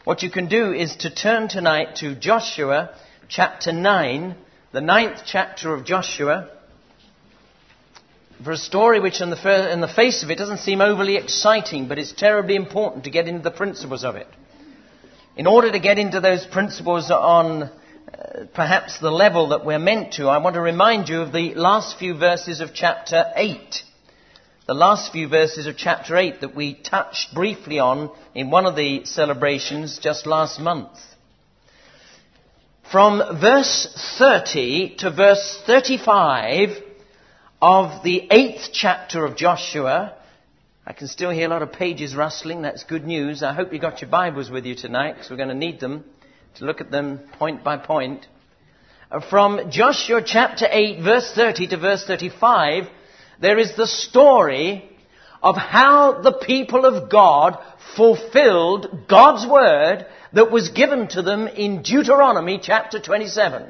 What you can do is to turn tonight to Joshua chapter 9, the 9th chapter of Joshua, for a story which in the face of it doesn't seem overly exciting, but it's terribly important to get into the principles of it. In order to get into those principles on perhaps the level that we're meant to, I want to remind you of the last few verses of chapter 8. The last few verses of chapter 8 that we touched briefly on in one of the celebrations just last month. From verse 30 to verse 35 of the 8th chapter of Joshua, I can still hear a lot of pages rustling. That's good news. I hope you got your Bibles with you tonight, because we're going to need them to look at them point by point. From Joshua chapter 8, verse 30 to verse 35, there is the story of how the people of God fulfilled God's word that was given to them in Deuteronomy chapter 27.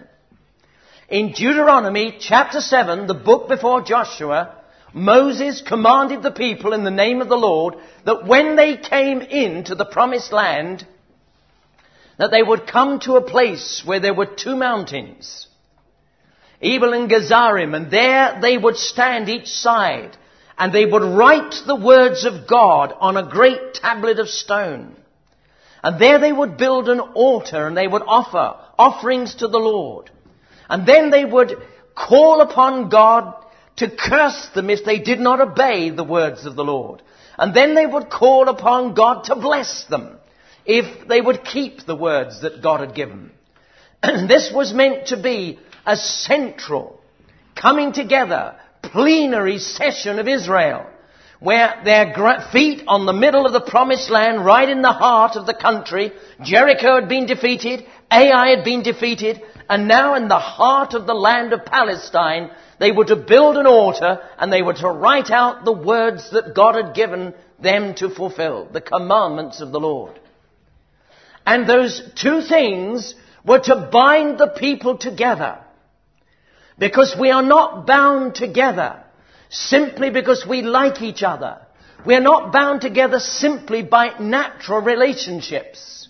In Deuteronomy chapter 7, the book before Joshua, Moses commanded the people in the name of the Lord that when they came into the promised land, that they would come to a place where there were two mountains, Ebal and Gezerim, and there they would stand each side, and they would write the words of God on a great tablet of stone. And there they would build an altar, and they would offer offerings to the Lord. And then they would call upon God to curse them if they did not obey the words of the Lord. And then they would call upon God to bless them if they would keep the words that God had given. This was meant to be a central, coming together, plenary session of Israel, where their feet on the middle of the promised land, right in the heart of the country, Jericho had been defeated, Ai had been defeated, and now in the heart of the land of Palestine, they were to build an altar and they were to write out the words that God had given them to fulfill, the commandments of the Lord. And those two things were to bind the people together, because we are not bound together simply because we like each other. We are not bound together simply by natural relationships.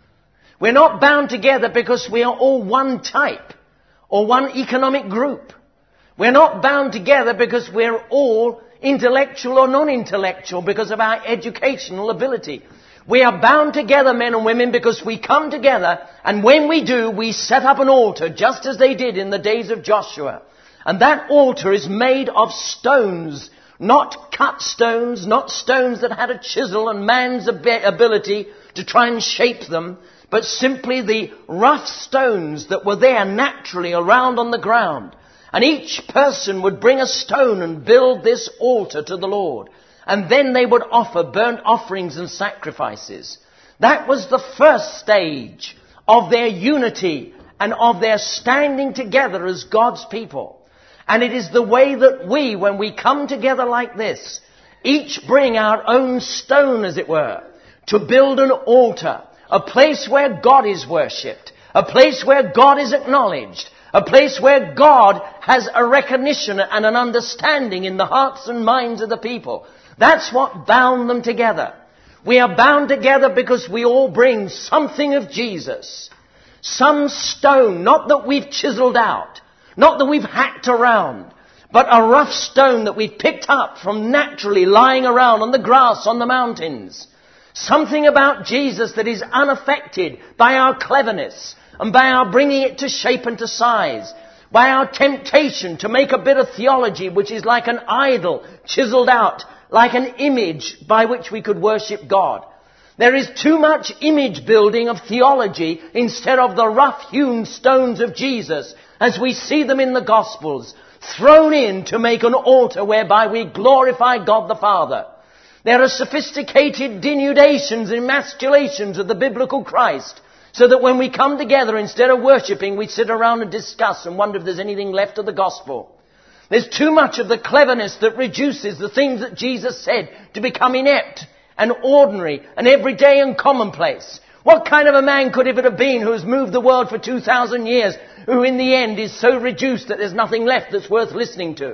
We're not bound together because we are all one type or one economic group. We're not bound together because we're all intellectual or non-intellectual because of our educational ability. We are bound together, men and women, because we come together, and when we do, we set up an altar, just as they did in the days of Joshua. And that altar is made of stones, not cut stones, not stones that had a chisel and man's ability to try and shape them, but simply the rough stones that were there naturally around on the ground. And each person would bring a stone and build this altar to the Lord. And then they would offer burnt offerings and sacrifices. That was the first stage of their unity and of their standing together as God's people. And it is the way that we, when we come together like this, each bring our own stone, as it were, to build an altar, a place where God is worshipped, a place where God is acknowledged, a place where God has a recognition and an understanding in the hearts and minds of the people. That's what bound them together. We are bound together because we all bring something of Jesus. Some stone, not that we've chiseled out, not that we've hacked around, but a rough stone that we've picked up from naturally lying around on the grass on the mountains. Something about Jesus that is unaffected by our cleverness and by our bringing it to shape and to size, by our temptation to make a bit of theology which is like an idol chiseled out, like an image by which we could worship God. There is too much image building of theology instead of the rough-hewn stones of Jesus, as we see them in the Gospels, thrown in to make an altar whereby we glorify God the Father. There are sophisticated denudations and emasculations of the biblical Christ, so that when we come together, instead of worshipping, we sit around and discuss and wonder if there's anything left of the gospel. There's too much of the cleverness that reduces the things that Jesus said to become inept and ordinary and everyday and commonplace. What kind of a man could it have been who has moved the world for 2,000 years, who in the end is so reduced that there's nothing left that's worth listening to?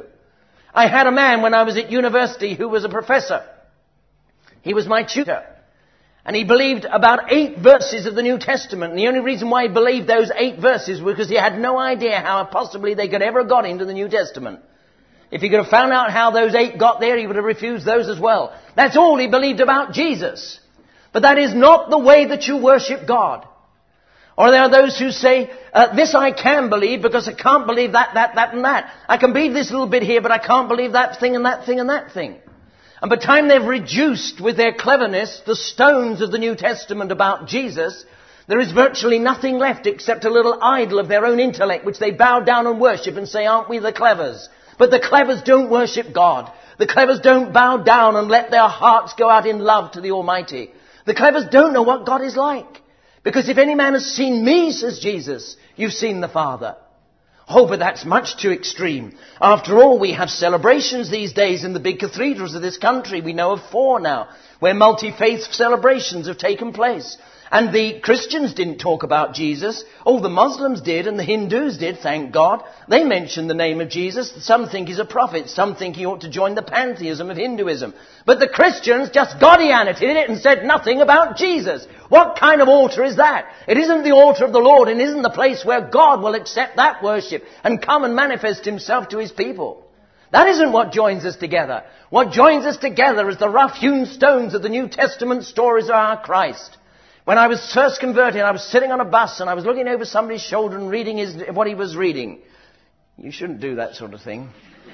I had a man when I was at university who was a professor. He was my tutor. And he believed about 8 verses of the New Testament. And the only reason why he believed those 8 verses was because he had no idea how possibly they could ever have got into the New Testament. If he could have found out how those 8 got there, he would have refused those as well. That's all he believed about Jesus. But that is not the way that you worship God. Or there are those who say, this I can believe because I can't believe that, and that. I can believe this little bit here, but I can't believe that thing and that thing and that thing. And by the time they've reduced with their cleverness the stones of the New Testament about Jesus, there is virtually nothing left except a little idol of their own intellect which they bow down and worship and say, aren't we the clevers? But the clevers don't worship God. The clevers don't bow down and let their hearts go out in love to the Almighty. The clevers don't know what God is like. Because if any man has seen me, says Jesus, you've seen the Father. Oh, but that's much too extreme. After all, we have celebrations these days in the big cathedrals of this country. We know of 4 now, where multi-faith celebrations have taken place. And the Christians didn't talk about Jesus. Oh, the Muslims did and the Hindus did, thank God. They mentioned the name of Jesus. Some think he's a prophet. Some think he ought to join the pantheism of Hinduism. But the Christians just Godianited it and said nothing about Jesus. What kind of altar is that? It isn't the altar of the Lord and isn't the place where God will accept that worship and come and manifest himself to his people. That isn't what joins us together. What joins us together is the rough-hewn stones of the New Testament stories of our Christ. When I was first converted, I was sitting on a bus and I was looking over somebody's shoulder and reading what he was reading. You shouldn't do that sort of thing.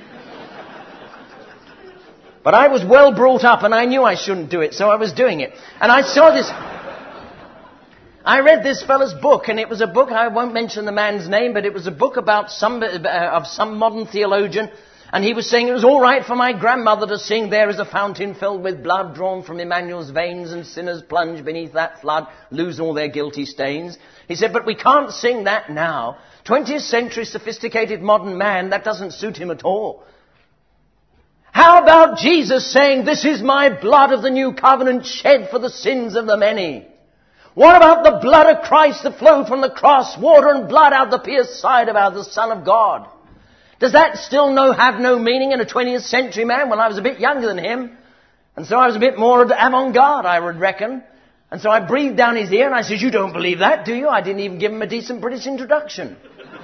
But I was well brought up and I knew I shouldn't do it, so I was doing it. And I saw this. I read this fellow's book, and it was a book, I won't mention the man's name, but it was a book about some modern theologian. And he was saying it was all right for my grandmother to sing, there is a fountain filled with blood drawn from Emmanuel's veins, and sinners plunge beneath that flood, lose all their guilty stains. He said, but we can't sing that now. 20th century sophisticated modern man, that doesn't suit him at all. How about Jesus saying, this is my blood of the new covenant shed for the sins of the many? What about the blood of Christ that flowed from the cross, water and blood out the pierced side of the Son of God? Does that still have no meaning in a 20th century man? Well, I was a bit younger than him, and so I was a bit more avant-garde, I would reckon. And so I breathed down his ear and I said, you don't believe that, do you? I didn't even give him a decent British introduction.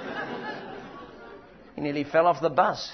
He nearly fell off the bus.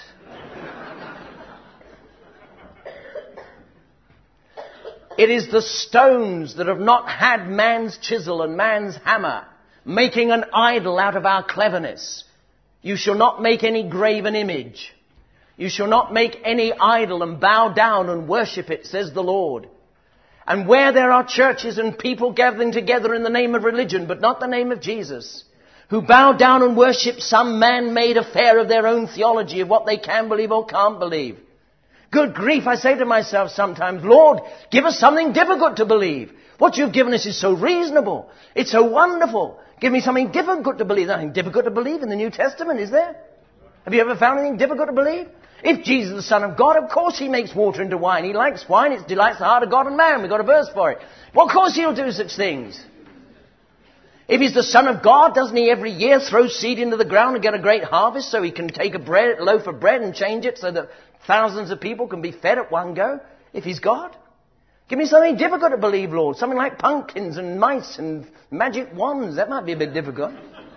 It is the stones that have not had man's chisel and man's hammer making an idol out of our cleverness. You shall not make any graven image. You shall not make any idol and bow down and worship it, says the Lord. And where there are churches and people gathering together in the name of religion, but not the name of Jesus, who bow down and worship some man-made affair of their own theology of what they can believe or can't believe. Good grief, I say to myself sometimes, Lord, give us something difficult to believe. What you've given us is so reasonable. It's so wonderful. Give me something difficult to believe. Nothing difficult to believe in the New Testament, is there? Have you ever found anything difficult to believe? If Jesus is the Son of God, of course he makes water into wine. He likes wine. It delights the heart of God and man. We've got a verse for it. Well, of course he'll do such things. If he's the Son of God, doesn't he every year throw seed into the ground and get a great harvest so he can take a loaf of bread and change it so that thousands of people can be fed at one go? If he's God. Give me something difficult to believe, Lord. Something like pumpkins and mice and magic wands. That might be a bit difficult.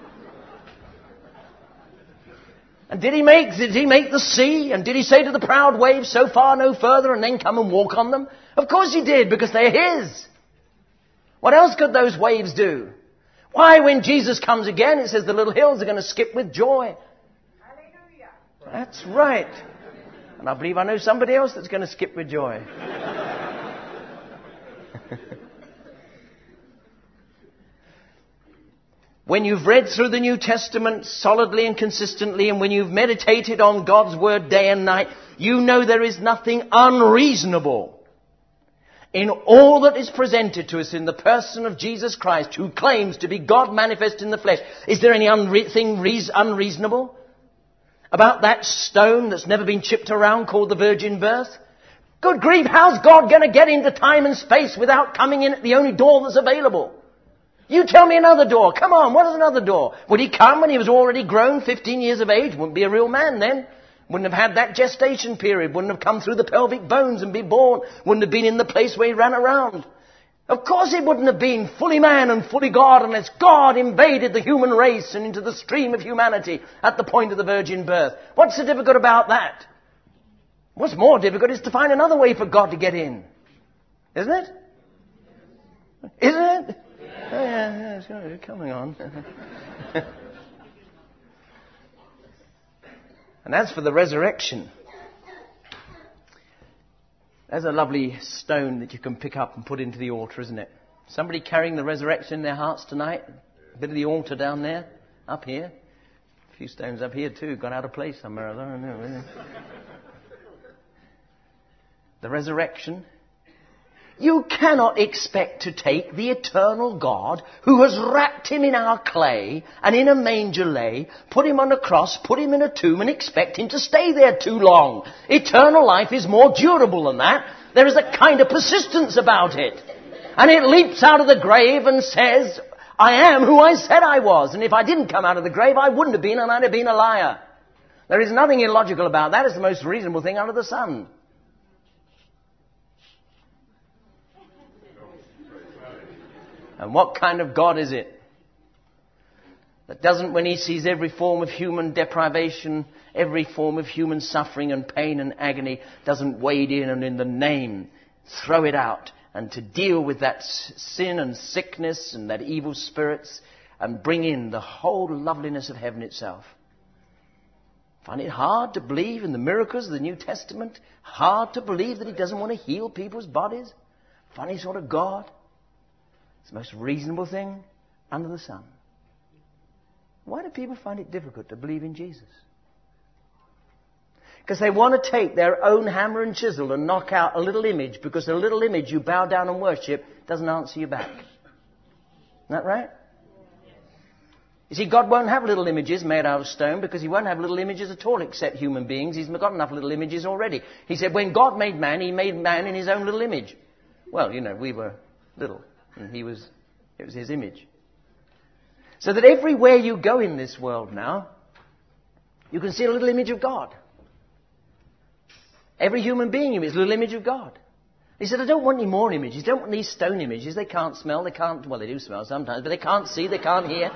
And did he make the sea? And did he say to the proud waves, so far no further, and then come and walk on them? Of course he did, because they're his. What else could those waves do? Why, when Jesus comes again, it says the little hills are going to skip with joy. Hallelujah. That's right. And I believe I know somebody else that's going to skip with joy. When you've read through the New Testament solidly and consistently, and when you've meditated on God's Word day and night, you know there is nothing unreasonable in all that is presented to us in the person of Jesus Christ, who claims to be God manifest in the flesh. Is there anything unreasonable about that stone that's never been chipped around called the virgin birth? Good grief, how's God going to get into time and space without coming in at the only door that's available? You tell me another door. Come on, what is another door? Would he come when he was already grown, 15 years of age? Wouldn't be a real man then. Wouldn't have had that gestation period. Wouldn't have come through the pelvic bones and be born. Wouldn't have been in the place where he ran around. Of course it wouldn't have been fully man and fully God unless God invaded the human race and into the stream of humanity at the point of the virgin birth. What's so difficult about that? What's more difficult is to find another way for God to get in. Isn't it? Isn't it? Oh, yeah, it's coming on. And as for the resurrection, there's a lovely stone that you can pick up and put into the altar, isn't it? Somebody carrying the resurrection in their hearts tonight? A bit of the altar down there, up here. A few stones up here too, got out of place somewhere. I don't know. The resurrection. You cannot expect to take the eternal God who has wrapped him in our clay and in a manger lay, put him on a cross, put him in a tomb and expect him to stay there too long. Eternal life is more durable than that. There is a kind of persistence about it. And it leaps out of the grave and says, I am who I said I was. And if I didn't come out of the grave, I wouldn't have been and I'd have been a liar. There is nothing illogical about that. It's the most reasonable thing under the sun. And what kind of God is it that doesn't, when he sees every form of human deprivation, every form of human suffering and pain and agony, doesn't wade in and in the name throw it out and to deal with that sin and sickness and that evil spirits and bring in the whole loveliness of heaven itself? Find it hard to believe in the miracles of the New Testament? Hard to believe that he doesn't want to heal people's bodies? Funny sort of God. It's the most reasonable thing under the sun. Why do people find it difficult to believe in Jesus? Because they want to take their own hammer and chisel and knock out a little image, because a little image you bow down and worship doesn't answer you back. Isn't that right? You see, God won't have little images made out of stone, because he won't have little images at all except human beings. He's got enough little images already. He said when God made man, he made man in his own little image. Well, you know, we were little. And it was his image. So that everywhere you go in this world now, you can see a little image of God. Every human being is a little image of God. He said, I don't want any more images. I don't want these stone images. They can't smell. Well, they do smell sometimes, but they can't see. They can't hear.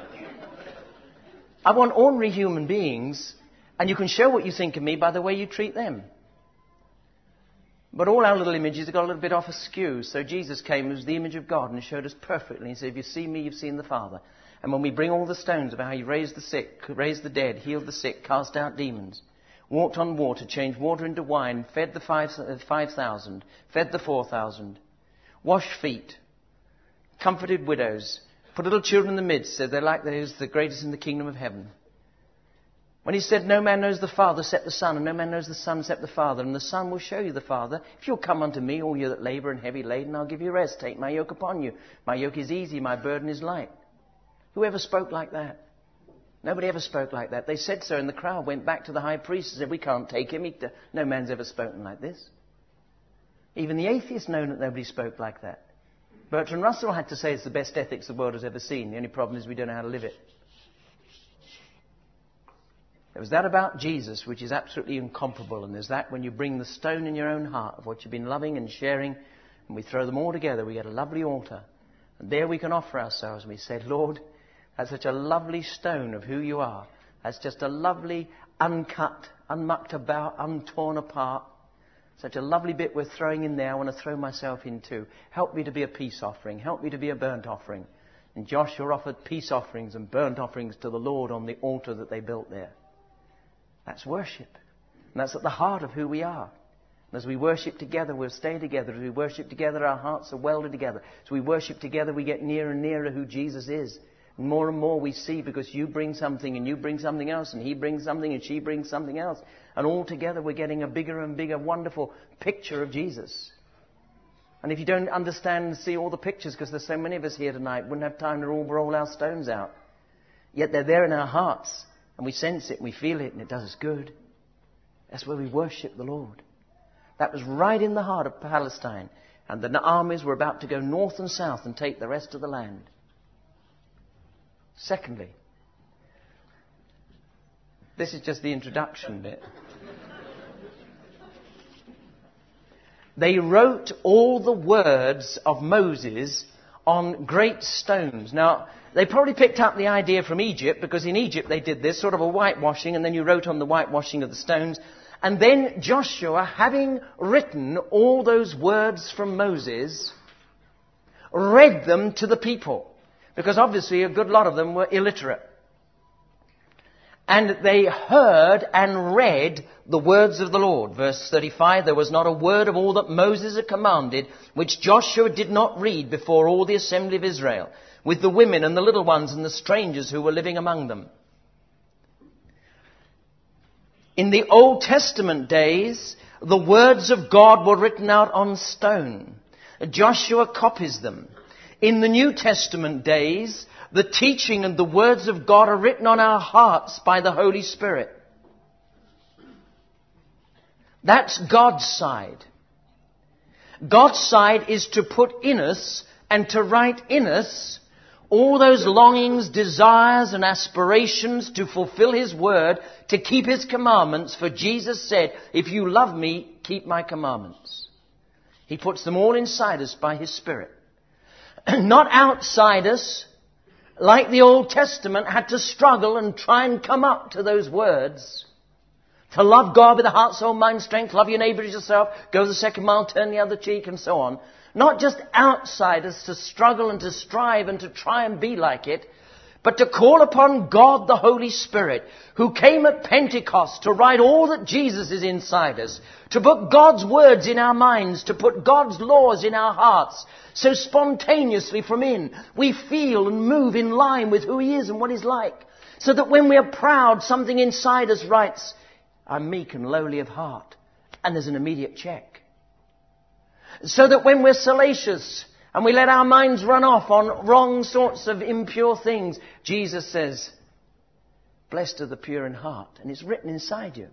I want ordinary human beings, and you can show what you think of me by the way you treat them. But all our little images have got a little bit off askew. So Jesus came as the image of God and showed us perfectly. He said, if you see me, you've seen the Father. And when we bring all the stones about how he raised the sick, raised the dead, healed the sick, cast out demons, walked on water, changed water into wine, fed the 5,000, fed the 4,000, washed feet, comforted widows, put little children in the midst, said they're like those the greatest in the kingdom of heaven. When he said, no man knows the Father except the Son, and no man knows the Son except the Father, and the Son will show you the Father. If you'll come unto me, all you that labour and heavy laden, I'll give you rest. Take my yoke upon you. My yoke is easy, my burden is light. Who ever spoke like that? Nobody ever spoke like that. They said so, and the crowd went back to the high priest and said, we can't take him. No man's ever spoken like this. Even the atheists know that nobody spoke like that. Bertrand Russell had to say it's the best ethics the world has ever seen. The only problem is we don't know how to live it. There was that about Jesus which is absolutely incomparable, and there's that when you bring the stone in your own heart of what you've been loving and sharing, and we throw them all together, we get a lovely altar. And there we can offer ourselves, and we say, Lord, that's such a lovely stone of who you are. That's just a lovely, uncut, unmucked about, untorn apart. Such a lovely bit we're throwing in there I want to throw myself into. Help me to be a peace offering. Help me to be a burnt offering. And Joshua offered peace offerings and burnt offerings to the Lord on the altar that they built there. That's worship. And that's at the heart of who we are. And as we worship together, we'll stay together. As we worship together, our hearts are welded together. As we worship together, we get nearer and nearer who Jesus is. And more we see, because you bring something and you bring something else, and he brings something and she brings something else. And all together we're getting a bigger and bigger wonderful picture of Jesus. And if you don't understand and see all the pictures, because there's so many of us here tonight, wouldn't have time to all roll our stones out. Yet they're there in our hearts. And we sense it, and we feel it, and it does us good. That's where we worship the Lord. That was right in the heart of Palestine. And the armies were about to go north and south and take the rest of the land. Secondly, this is just the introduction bit. they wrote all the words of Moses on great stones. Now, they probably picked up the idea from Egypt, because in Egypt they did this, sort of a whitewashing, and then you wrote on the whitewashing of the stones. And then Joshua, having written all those words from Moses, read them to the people, because obviously a good lot of them were illiterate. And they heard and read the words of the Lord. Verse 35, there was not a word of all that Moses had commanded, which Joshua did not read before all the assembly of Israel, with the women and the little ones and the strangers who were living among them. In the Old Testament days, the words of God were written out on stone. Joshua copies them. In the New Testament days, the teaching and the words of God are written on our hearts by the Holy Spirit. That's God's side. God's side is to put in us and to write in us all those longings, desires and aspirations to fulfill His word, to keep His commandments. For Jesus said, if you love me, keep my commandments. He puts them all inside us by His Spirit. Not outside us, like the Old Testament had to struggle and try and come up to those words. To love God with the heart, soul, mind, strength, love your neighbour as yourself, go the second mile, turn the other cheek, and so on. Not just outside us to struggle and to strive and to try and be like it, but to call upon God the Holy Spirit, who came at Pentecost to write all that Jesus is inside us, to put God's words in our minds, to put God's laws in our hearts, so spontaneously from in, we feel and move in line with who He is and what He's like. So that when we are proud, something inside us writes, I'm meek and lowly of heart. And there's an immediate check. So that when we're salacious and we let our minds run off on wrong sorts of impure things, Jesus says, blessed are the pure in heart. And it's written inside you.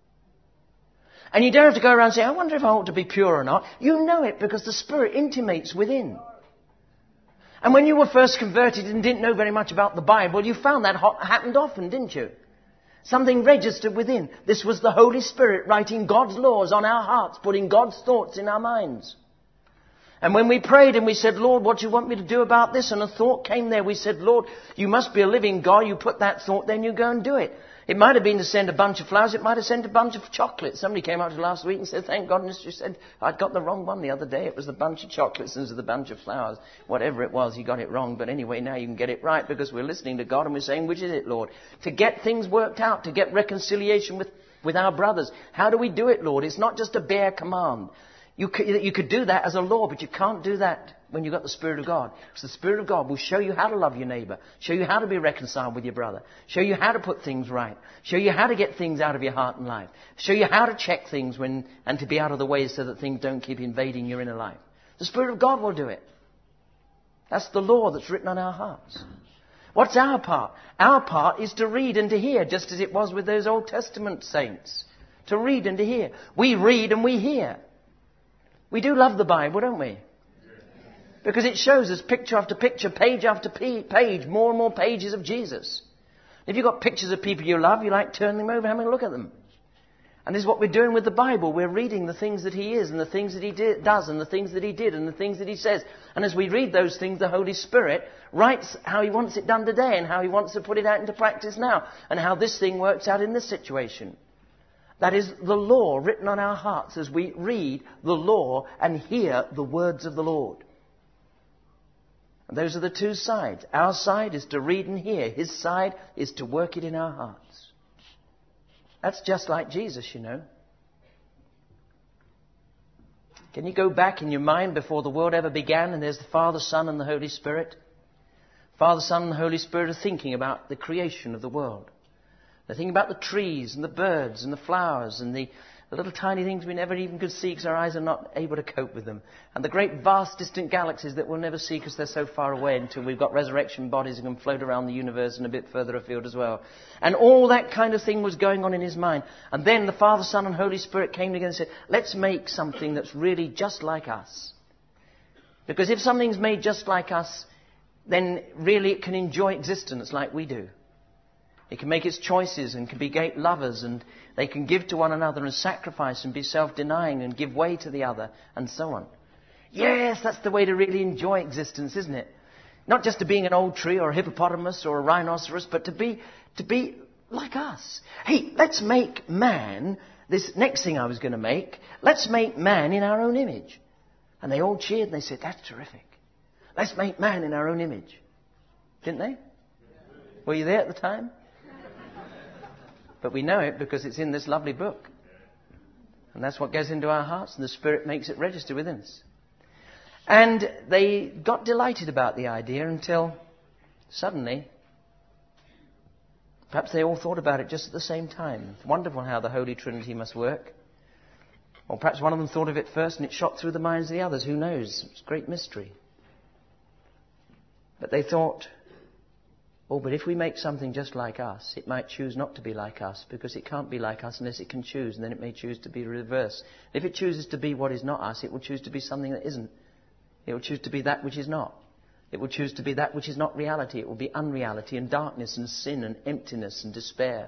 And you don't have to go around saying, I wonder if I ought to be pure or not. You know it because the Spirit intimates within. And when you were first converted and didn't know very much about the Bible, you found that happened often, didn't you? Something registered within. This was the Holy Spirit writing God's laws on our hearts, putting God's thoughts in our minds. And when we prayed and we said, Lord, what do you want me to do about this? And a thought came there. We said, Lord, you must be a living God. You put that thought, then you go and do it. It might have been to send a bunch of flowers. It might have sent a bunch of chocolates. Somebody came up to last week and said, thank goodness you said, I'd got the wrong one the other day. It was the bunch of chocolates instead of the bunch of flowers. Whatever it was, you got it wrong. But anyway, now you can get it right because we're listening to God and we're saying, which is it, Lord? To get things worked out, to get reconciliation with our brothers. How do we do it, Lord? It's not just a bare command. You could do that as a law, but you can't do that when you've got the Spirit of God. Because the Spirit of God will show you how to love your neighbour, show you how to be reconciled with your brother, show you how to put things right, show you how to get things out of your heart and life, show you how to check things and to be out of the way so that things don't keep invading your inner life. The Spirit of God will do it. That's the law that's written on our hearts. What's our part? Our part is to read and to hear, just as it was with those Old Testament saints. To read and to hear. We read and we hear. We do love the Bible, don't we? Because it shows us picture after picture, page after page, more and more pages of Jesus. If you've got pictures of people you love, you like turn them over, having a look at them. And this is what we're doing with the Bible. We're reading the things that He is and the things that He does and the things that He did and the things that He says. And as we read those things, the Holy Spirit writes how He wants it done today and how He wants to put it out into practice now and how this thing works out in this situation. That is the law written on our hearts as we read the law and hear the words of the Lord. And those are the two sides. Our side is to read and hear. His side is to work it in our hearts. That's just like Jesus, you know. Can you go back in your mind before the world ever began and there's the Father, Son and the Holy Spirit? Father, Son and the Holy Spirit are thinking about the creation of the world. They're thinking about the trees and the birds and the flowers and the little tiny things we never even could see because our eyes are not able to cope with them. And the great vast distant galaxies that we'll never see because they're so far away until we've got resurrection bodies and can float around the universe and a bit further afield as well. And all that kind of thing was going on in his mind. And then the Father, Son and Holy Spirit came together and said, let's make something that's really just like us. Because if something's made just like us, then really it can enjoy existence like we do. It can make its choices and can be great lovers, and they can give to one another and sacrifice and be self-denying and give way to the other and so on. Yes, that's the way to really enjoy existence, isn't it? Not just to being an old tree or a hippopotamus or a rhinoceros, but to be like us. Hey, let's make man, this next thing I was going to make, let's make man in our own image. And they all cheered and they said, that's terrific. Let's make man in our own image. Didn't they? Were you there at the time? But we know it because it's in this lovely book. And that's what goes into our hearts, and the Spirit makes it register within us. And they got delighted about the idea until suddenly, perhaps they all thought about it just at the same time. It's wonderful how the Holy Trinity must work. Or perhaps one of them thought of it first and it shot through the minds of the others. Who knows? It's a great mystery. But they thought, oh, but if we make something just like us, it might choose not to be like us, because it can't be like us unless it can choose, and then it may choose to be the reverse. If it chooses to be what is not us, it will choose to be something that isn't. It will choose to be that which is not. It will choose to be that which is not reality. It will be unreality and darkness and sin and emptiness and despair.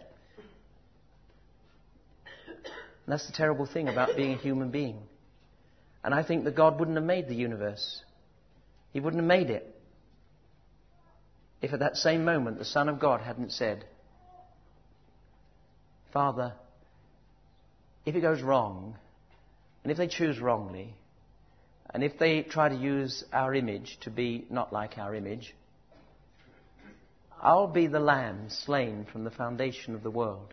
And that's the terrible thing about being a human being. And I think that God wouldn't have made the universe. He wouldn't have made it if at that same moment the Son of God hadn't said, Father, if it goes wrong, and if they choose wrongly, and if they try to use our image to be not like our image, I'll be the lamb slain from the foundation of the world.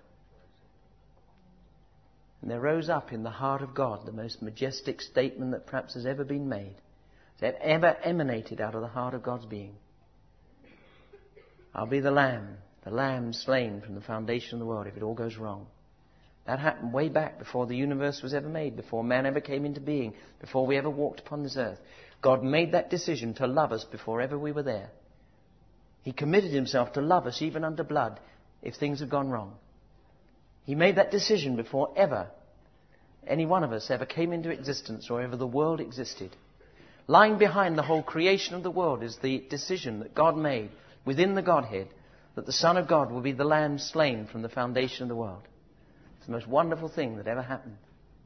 And there rose up in the heart of God the most majestic statement that perhaps has ever been made, that ever emanated out of the heart of God's being. I'll be the lamb slain from the foundation of the world if it all goes wrong. That happened way back before the universe was ever made, before man ever came into being, before we ever walked upon this earth. God made that decision to love us before ever we were there. He committed himself to love us even under blood if things have gone wrong. He made that decision before ever any one of us ever came into existence or ever the world existed. Lying behind the whole creation of the world is the decision that God made within the Godhead, that the Son of God will be the lamb slain from the foundation of the world. It's the most wonderful thing that ever happened.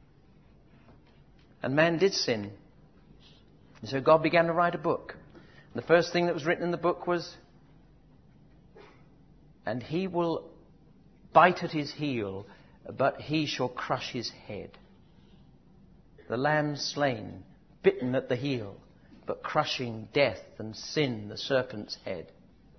And man did sin. And so God began to write a book. And the first thing that was written in the book was, and he will bite at his heel, but he shall crush his head. The lamb slain, bitten at the heel, but crushing death and sin, the serpent's head.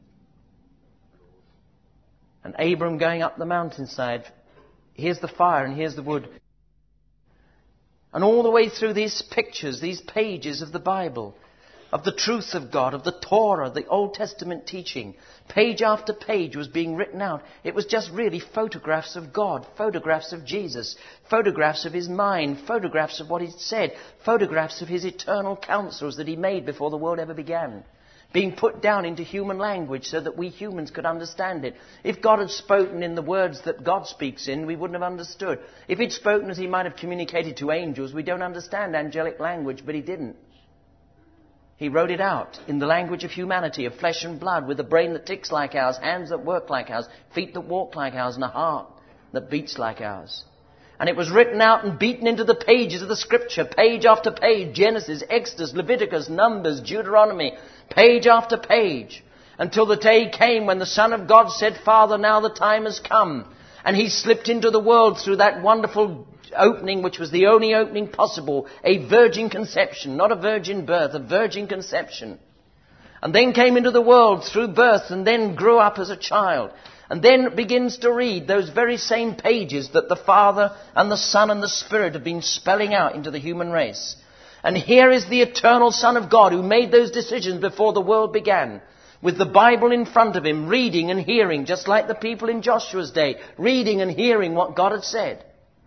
And Abram going up the mountainside, here's the fire and here's the wood. And all the way through these pictures, these pages of the Bible, of the truth of God, of the Torah, the Old Testament teaching, page after page was being written out. It was just really photographs of God, photographs of Jesus, photographs of his mind, photographs of what he said, photographs of his eternal counsels that he made before the world ever began, being put down into human language so that we humans could understand it. If God had spoken in the words that God speaks in, we wouldn't have understood. If he'd spoken as he might have communicated to angels, we don't understand angelic language, but he didn't. He wrote it out in the language of humanity, of flesh and blood, with a brain that ticks like ours, hands that work like ours, feet that walk like ours, and a heart that beats like ours. And it was written out and beaten into the pages of the Scripture, page after page, Genesis, Exodus, Leviticus, Numbers, Deuteronomy, page after page, until the day came when the Son of God said, Father, now the time has come. And he slipped into the world through that wonderful opening, which was the only opening possible, a virgin conception, not a virgin birth, a virgin conception. And then came into the world through birth and then grew up as a child. And then begins to read those very same pages that the Father and the Son and the Spirit have been spelling out into the human race. And here is the eternal Son of God who made those decisions before the world began, with the Bible in front of him, reading and hearing, just like the people in Joshua's day, reading and hearing what God had said.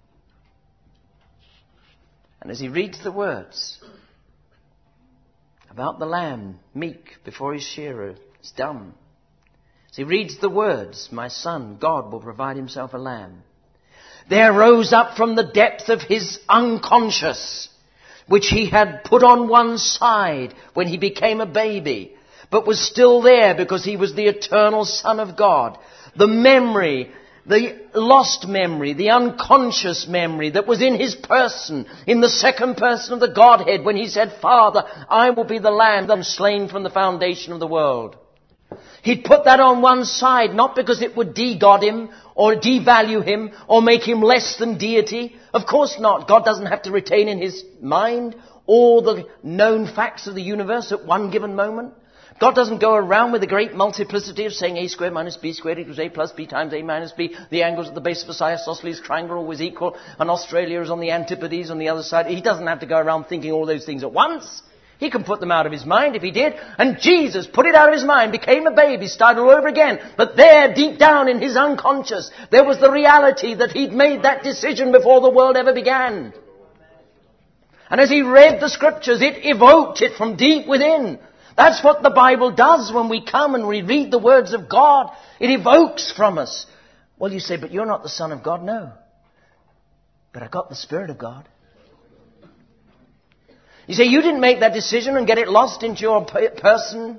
And as he reads the words about the lamb, meek before his shearer, is dumb. As he reads the words, my son, God will provide himself a lamb. There rose up from the depth of his unconscious, which he had put on one side when he became a baby, but was still there because he was the eternal Son of God. The memory, the lost memory, the unconscious memory that was in his person, in the second person of the Godhead, when he said, Father, I will be the Lamb that was slain from the foundation of the world. He'd put that on one side, not because it would de-God him, or devalue him, or make him less than deity. Of course not. God doesn't have to retain in his mind all the known facts of the universe at one given moment. God doesn't go around with a great multiplicity of saying a squared minus b squared equals a plus b times a minus b. The angles at the base of a isosceles triangle are always equal, and Australia is on the antipodes on the other side. He doesn't have to go around thinking all those things at once. He can put them out of his mind if he did. And Jesus put it out of his mind, became a baby, started all over again. But there, deep down in his unconscious, there was the reality that he'd made that decision before the world ever began. And as he read the scriptures, it evoked it from deep within. That's what the Bible does when we come and we read the words of God. It evokes from us. Well, you say, but you're not the Son of God. No. But I got the Spirit of God. You say, you didn't make that decision and get it lost into your person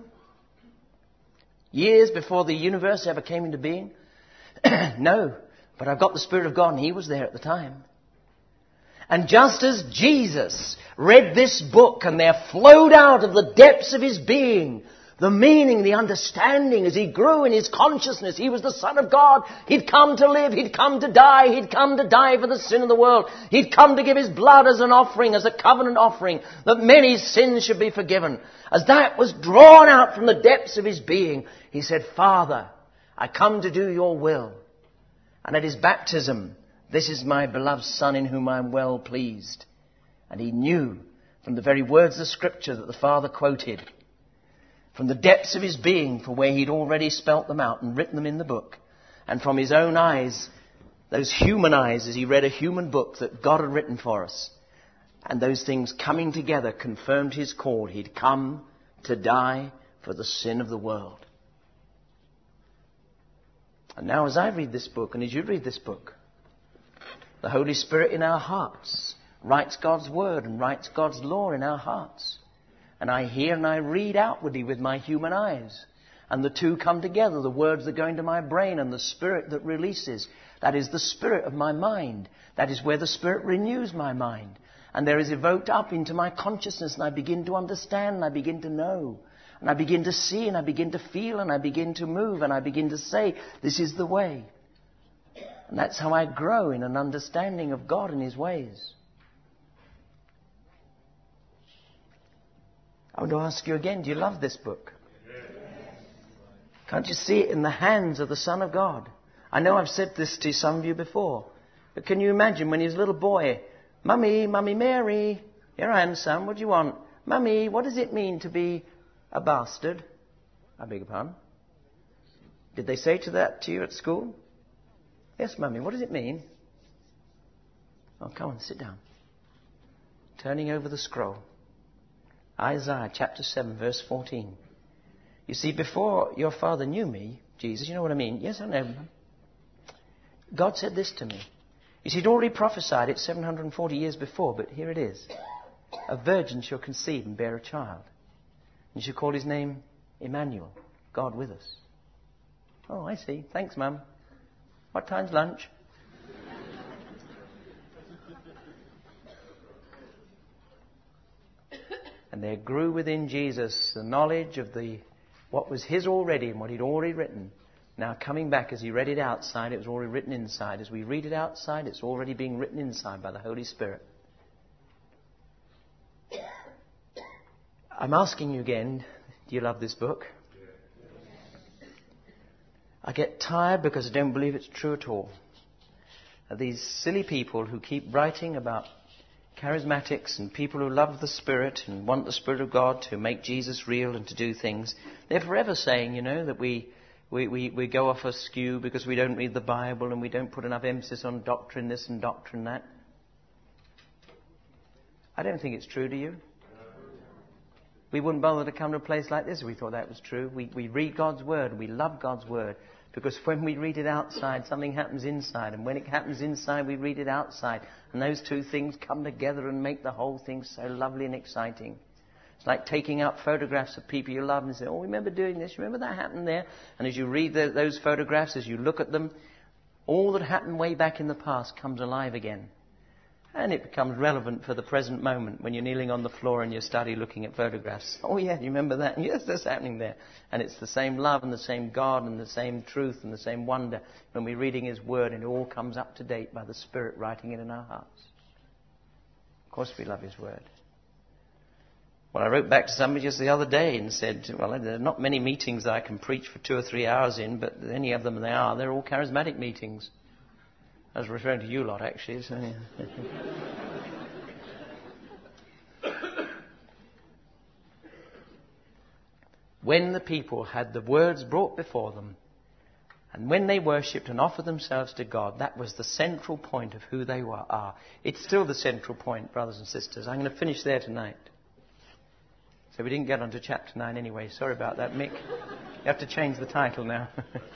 years before the universe ever came into being? No, but I've got the Spirit of God, and he was there at the time. And just as Jesus read this book and there flowed out of the depths of his being the meaning, the understanding, as he grew in his consciousness, he was the Son of God. He'd come to live. He'd come to die. He'd come to die for the sin of the world. He'd come to give his blood as an offering, as a covenant offering, that many sins should be forgiven. As that was drawn out from the depths of his being, he said, Father, I come to do your will. And at his baptism, this is my beloved Son in whom I am well pleased. And he knew from the very words of Scripture that the Father quoted, from the depths of his being, for where he'd already spelt them out and written them in the book, and from his own eyes, those human eyes, as he read a human book that God had written for us, and those things coming together confirmed his call. He'd come to die for the sin of the world. And now as I read this book, and as you read this book, the Holy Spirit in our hearts writes God's word and writes God's law in our hearts. And I hear and I read outwardly with my human eyes. And the two come together, the words that go into my brain and the Spirit that releases. That is the spirit of my mind. That is where the Spirit renews my mind. And there is evoked up into my consciousness, and I begin to understand, and I begin to know. And I begin to see, and I begin to feel, and I begin to move, and I begin to say, this is the way. And that's how I grow in an understanding of God and his ways. I want to ask you again, do you love this book? Can't you see it in the hands of the Son of God? I know I've said this to some of you before, but can you imagine when he was a little boy, Mummy, Mummy Mary, here I am, son, what do you want? Mummy, what does it mean to be a bastard? I beg your pardon? Did they say that to you at school? Yes, Mummy, what does it mean? Oh, come on, sit down. Turning over the scroll. Isaiah chapter 7, verse 14. You see, before your father knew me, Jesus, you know what I mean? Yes, I know. God said this to me. You see, he'd already prophesied it 740 years before, but here it is. A virgin shall conceive and bear a child. And you shall call his name Emmanuel, God with us. Oh, I see. Thanks, Mum. What time's lunch? And there grew within Jesus the knowledge of what was his already and what he'd already written. Now coming back, as he read it outside, it was already written inside. As we read it outside, it's already being written inside by the Holy Spirit. I'm asking you again, do you love this book? I get tired because I don't believe it's true at all. These silly people who keep writing about charismatics and people who love the Spirit and want the Spirit of God to make Jesus real and to do things, they're forever saying, that we go off askew because we don't read the Bible and we don't put enough emphasis on doctrine this and doctrine that. I don't think it's true, do you? We wouldn't bother to come to a place like this if we thought that was true. We read God's Word and we love God's Word. Because when we read it outside, something happens inside. And when it happens inside, we read it outside. And those two things come together and make the whole thing so lovely and exciting. It's like taking out photographs of people you love and say, oh, remember doing this? Remember that happened there? And as you read those photographs, as you look at them, all that happened way back in the past comes alive again. And it becomes relevant for the present moment when you're kneeling on the floor in your study looking at photographs. Oh, yeah, you remember that? Yes, that's happening there. And it's the same love and the same God and the same truth and the same wonder when we're reading His Word, and it all comes up to date by the Spirit writing it in our hearts. Of course we love His Word. Well, I wrote back to somebody just the other day and said, well, there are not many meetings that I can preach for 2 or 3 hours in, but any of them they're all charismatic meetings. I was referring to you lot, actually. So, yeah. When the people had the words brought before them, and when they worshipped and offered themselves to God, that was the central point of who they are. It's still the central point, brothers and sisters. I'm going to finish there tonight. So we didn't get onto chapter 9 anyway. Sorry about that, Mick. You have to change the title now.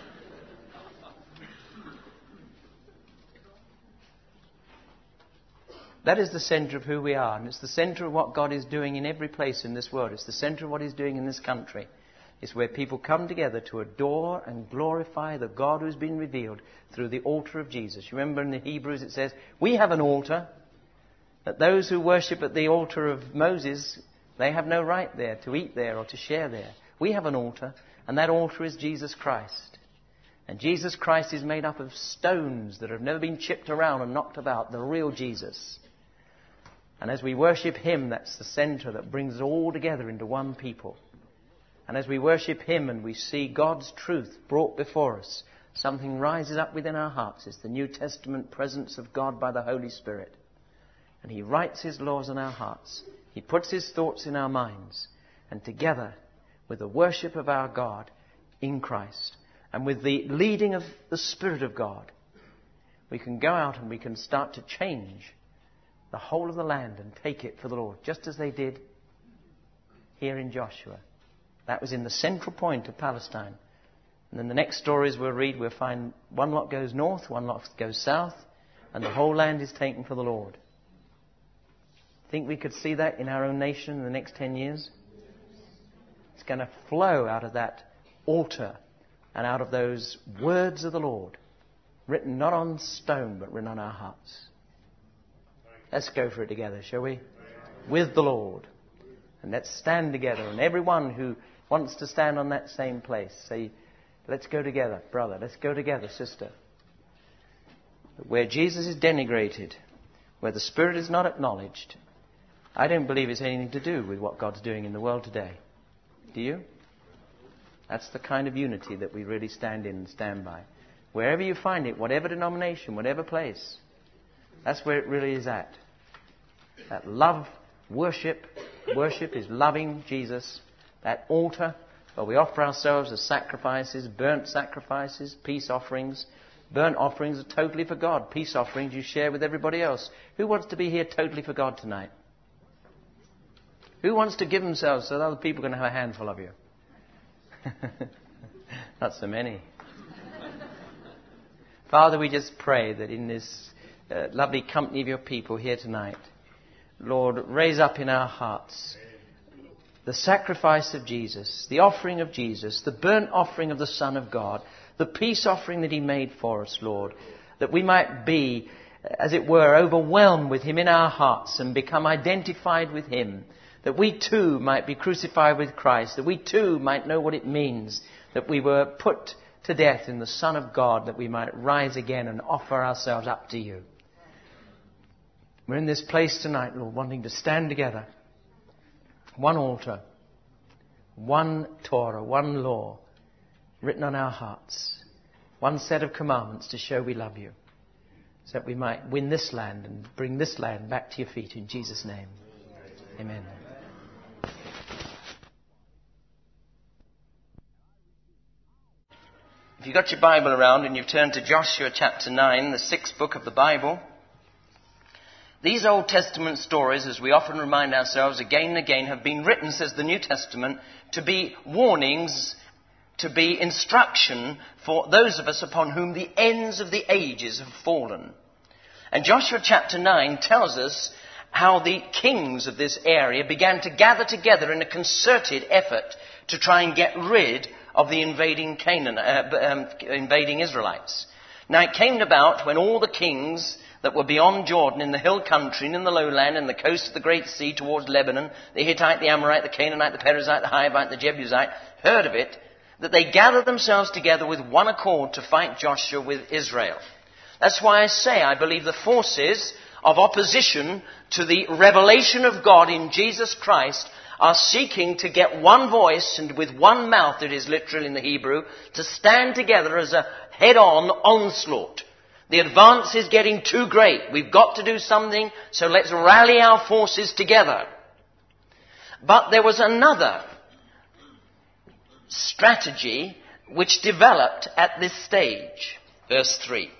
That is the centre of who we are. And it's the centre of what God is doing in every place in this world. It's the centre of what He's doing in this country. It's where people come together to adore and glorify the God who's been revealed through the altar of Jesus. You remember in the Hebrews it says, we have an altar. That those who worship at the altar of Moses, they have no right there to eat there or to share there. We have an altar, and that altar is Jesus Christ. And Jesus Christ is made up of stones that have never been chipped around and knocked about, the real Jesus. And as we worship Him, that's the centre that brings it all together into one people. And as we worship Him and we see God's truth brought before us, something rises up within our hearts. It's the New Testament presence of God by the Holy Spirit. And He writes His laws on our hearts. He puts His thoughts in our minds. And together, with the worship of our God in Christ, and with the leading of the Spirit of God, we can go out and we can start to change the whole of the land and take it for the Lord, just as they did here in Joshua. That was in the central point of Palestine. And then the next stories we'll read, we'll find one lot goes north, one lot goes south, and the whole land is taken for the Lord. Think we could see that in our own nation in the next 10 years? It's going to flow out of that altar and out of those words of the Lord, written not on stone, but written on our hearts. Let's go for it together, shall we? With the Lord. And let's stand together. And everyone who wants to stand on that same place, say, let's go together, brother. Let's go together, sister. Where Jesus is denigrated, where the Spirit is not acknowledged, I don't believe it's anything to do with what God's doing in the world today. Do you? That's the kind of unity that we really stand in and stand by. Wherever you find it, whatever denomination, whatever place, that's where it really is at. That love, worship is loving Jesus. That altar where we offer ourselves as sacrifices, burnt sacrifices, peace offerings. Burnt offerings are totally for God. Peace offerings you share with everybody else. Who wants to be here totally for God tonight? Who wants to give themselves so that other people can have a handful of you? Not so many. Father, we just pray that in this lovely company of your people here tonight, Lord, raise up in our hearts the sacrifice of Jesus, the offering of Jesus, the burnt offering of the Son of God, the peace offering that He made for us, Lord, that we might be, as it were, overwhelmed with Him in our hearts and become identified with Him, that we too might be crucified with Christ, that we too might know what it means that we were put to death in the Son of God, that we might rise again and offer ourselves up to you. We're in this place tonight, Lord, wanting to stand together. One altar, one Torah, one law written on our hearts, one set of commandments to show we love you, so that we might win this land and bring this land back to your feet in Jesus' name. Amen. If you've got your Bible around and you've turned to Joshua chapter 9, the 6th book of the Bible, these Old Testament stories, as we often remind ourselves again and again, have been written, says the New Testament, to be warnings, to be instruction for those of us upon whom the ends of the ages have fallen. And Joshua chapter 9 tells us how the kings of this area began to gather together in a concerted effort to try and get rid of the invading Israelites. Now it came about when all the kings that were beyond Jordan, in the hill country and in the lowland and the coast of the great sea towards Lebanon, the Hittite, the Amorite, the Canaanite, the Perizzite, the Hivite, the Jebusite, heard of it, that they gathered themselves together with one accord to fight Joshua with Israel. That's why I say I believe the forces of opposition to the revelation of God in Jesus Christ are seeking to get one voice and with one mouth, it is literal in the Hebrew, to stand together as a head-on onslaught. The advance is getting too great. We've got to do something, so let's rally our forces together. But there was another strategy which developed at this stage. Verse 3.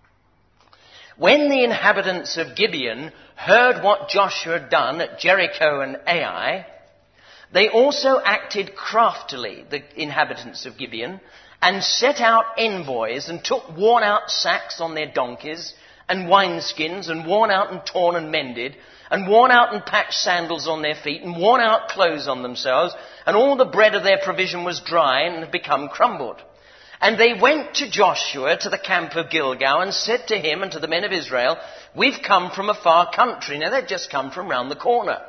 When the inhabitants of Gibeon heard what Joshua had done at Jericho and Ai, they also acted craftily, the inhabitants of Gibeon, and set out envoys and took worn-out sacks on their donkeys and wineskins and worn out and torn and mended and worn out and patched sandals on their feet and worn out clothes on themselves, and all the bread of their provision was dry and had become crumbled. And they went to Joshua to the camp of Gilgal and said to him and to the men of Israel, "We've come from a far country." Now they'd just come from round the corner.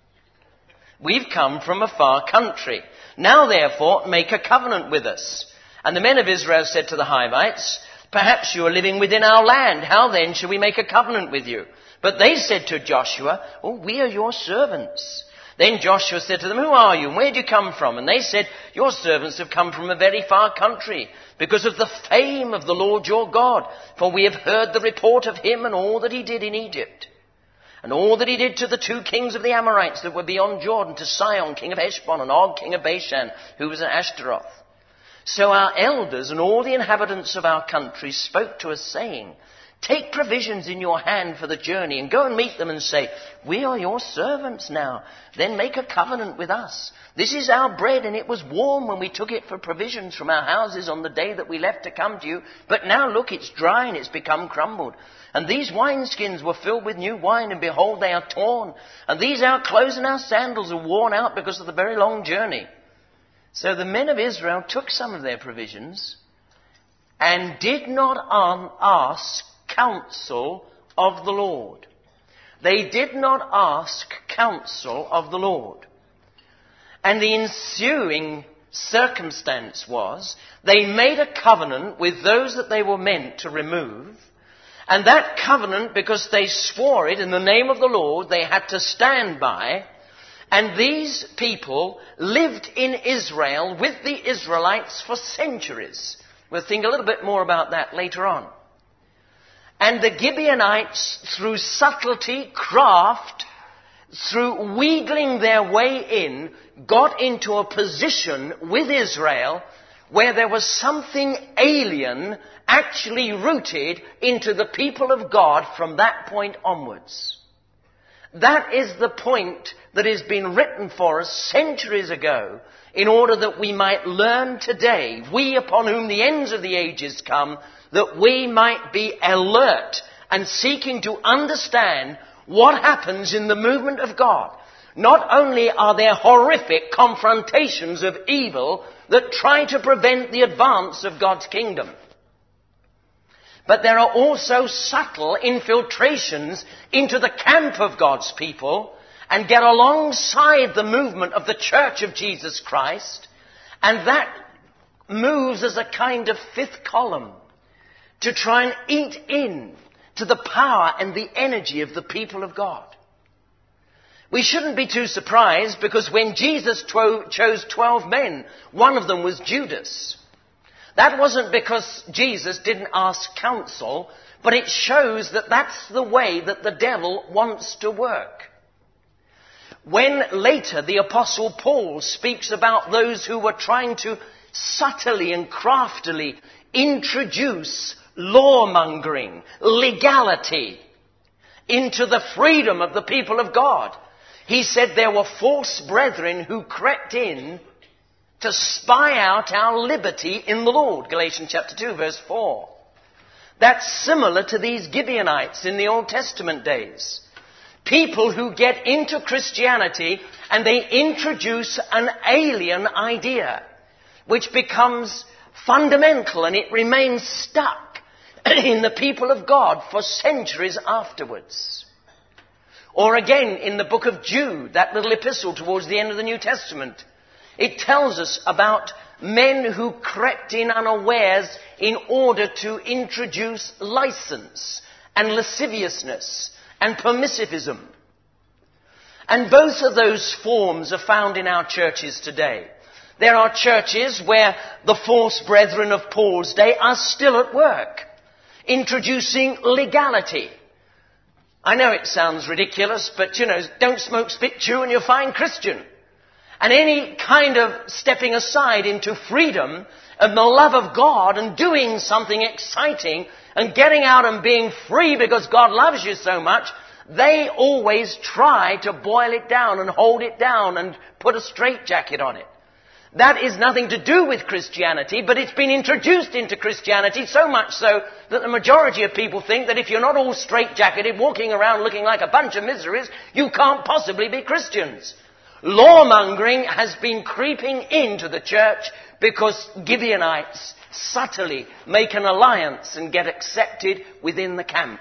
"We've come from a far country. Now therefore make a covenant with us." And the men of Israel said to the Hivites, "Perhaps you are living within our land. How then shall we make a covenant with you?" But they said to Joshua, "Oh, we are your servants." Then Joshua said to them, "Who are you and where do you come from?" And they said, "Your servants have come from a very far country because of the fame of the Lord your God. For we have heard the report of him and all that he did in Egypt. And all that he did to the two kings of the Amorites that were beyond Jordan, to Sihon, king of Heshbon, and Og, king of Bashan, who was at Ashtaroth. So our elders and all the inhabitants of our country spoke to us, saying, 'Take provisions in your hand for the journey, and go and meet them and say, "We are your servants now. Then make a covenant with us. This is our bread, and it was warm when we took it for provisions from our houses on the day that we left to come to you. But now look, it's dry and it's become crumbled. And these wineskins were filled with new wine, and behold, they are torn. And these our clothes and our sandals are worn out because of the very long journey." So the men of Israel took some of their provisions and did not ask counsel of the Lord. They did not ask counsel of the Lord. And the ensuing circumstance was they made a covenant with those that they were meant to remove. And that covenant, because they swore it in the name of the Lord, they had to stand by. And these people lived in Israel with the Israelites for centuries. We'll think a little bit more about that later on. And the Gibeonites, through subtlety, craft, through wheedling their way in, got into a position with Israel where there was something alien actually rooted into the people of God from that point onwards. That is the point that has been written for us centuries ago in order that we might learn today, we upon whom the ends of the ages come, that we might be alert and seeking to understand what happens in the movement of God. Not only are there horrific confrontations of evil that try to prevent the advance of God's kingdom, but there are also subtle infiltrations into the camp of God's people and get alongside the movement of the Church of Jesus Christ, and that moves as a kind of fifth column to try and eat in to the power and the energy of the people of God. We shouldn't be too surprised, because when Jesus chose 12 men, one of them was Judas. That wasn't because Jesus didn't ask counsel, but it shows that that's the way that the devil wants to work. When later the Apostle Paul speaks about those who were trying to subtly and craftily introduce lawmongering, legality, into the freedom of the people of God, he said there were false brethren who crept in to spy out our liberty in the Lord. Galatians chapter 2, verse 4. That's similar to these Gibeonites in the Old Testament days. people who get into Christianity and they introduce an alien idea, which becomes fundamental and it remains stuck in the people of God for centuries afterwards. Or again, in the book of Jude, that little epistle towards the end of the New Testament, it tells us about men who crept in unawares in order to introduce license and lasciviousness and permissivism. And both of those forms are found in our churches today. There are churches where the false brethren of Paul's day are still at work, introducing legality. I know it sounds ridiculous, but don't smoke, spit, chew, and you're fine Christian. And any kind of stepping aside into freedom and the love of God and doing something exciting and getting out and being free because God loves you so much, they always try to boil it down and hold it down and put a straitjacket on it. That is nothing to do with Christianity, but it's been introduced into Christianity so much so that the majority of people think that if you're not all straitjacketed, walking around looking like a bunch of miseries, you can't possibly be Christians. Lawmongering has been creeping into the church because Gibeonites subtly make an alliance and get accepted within the camp.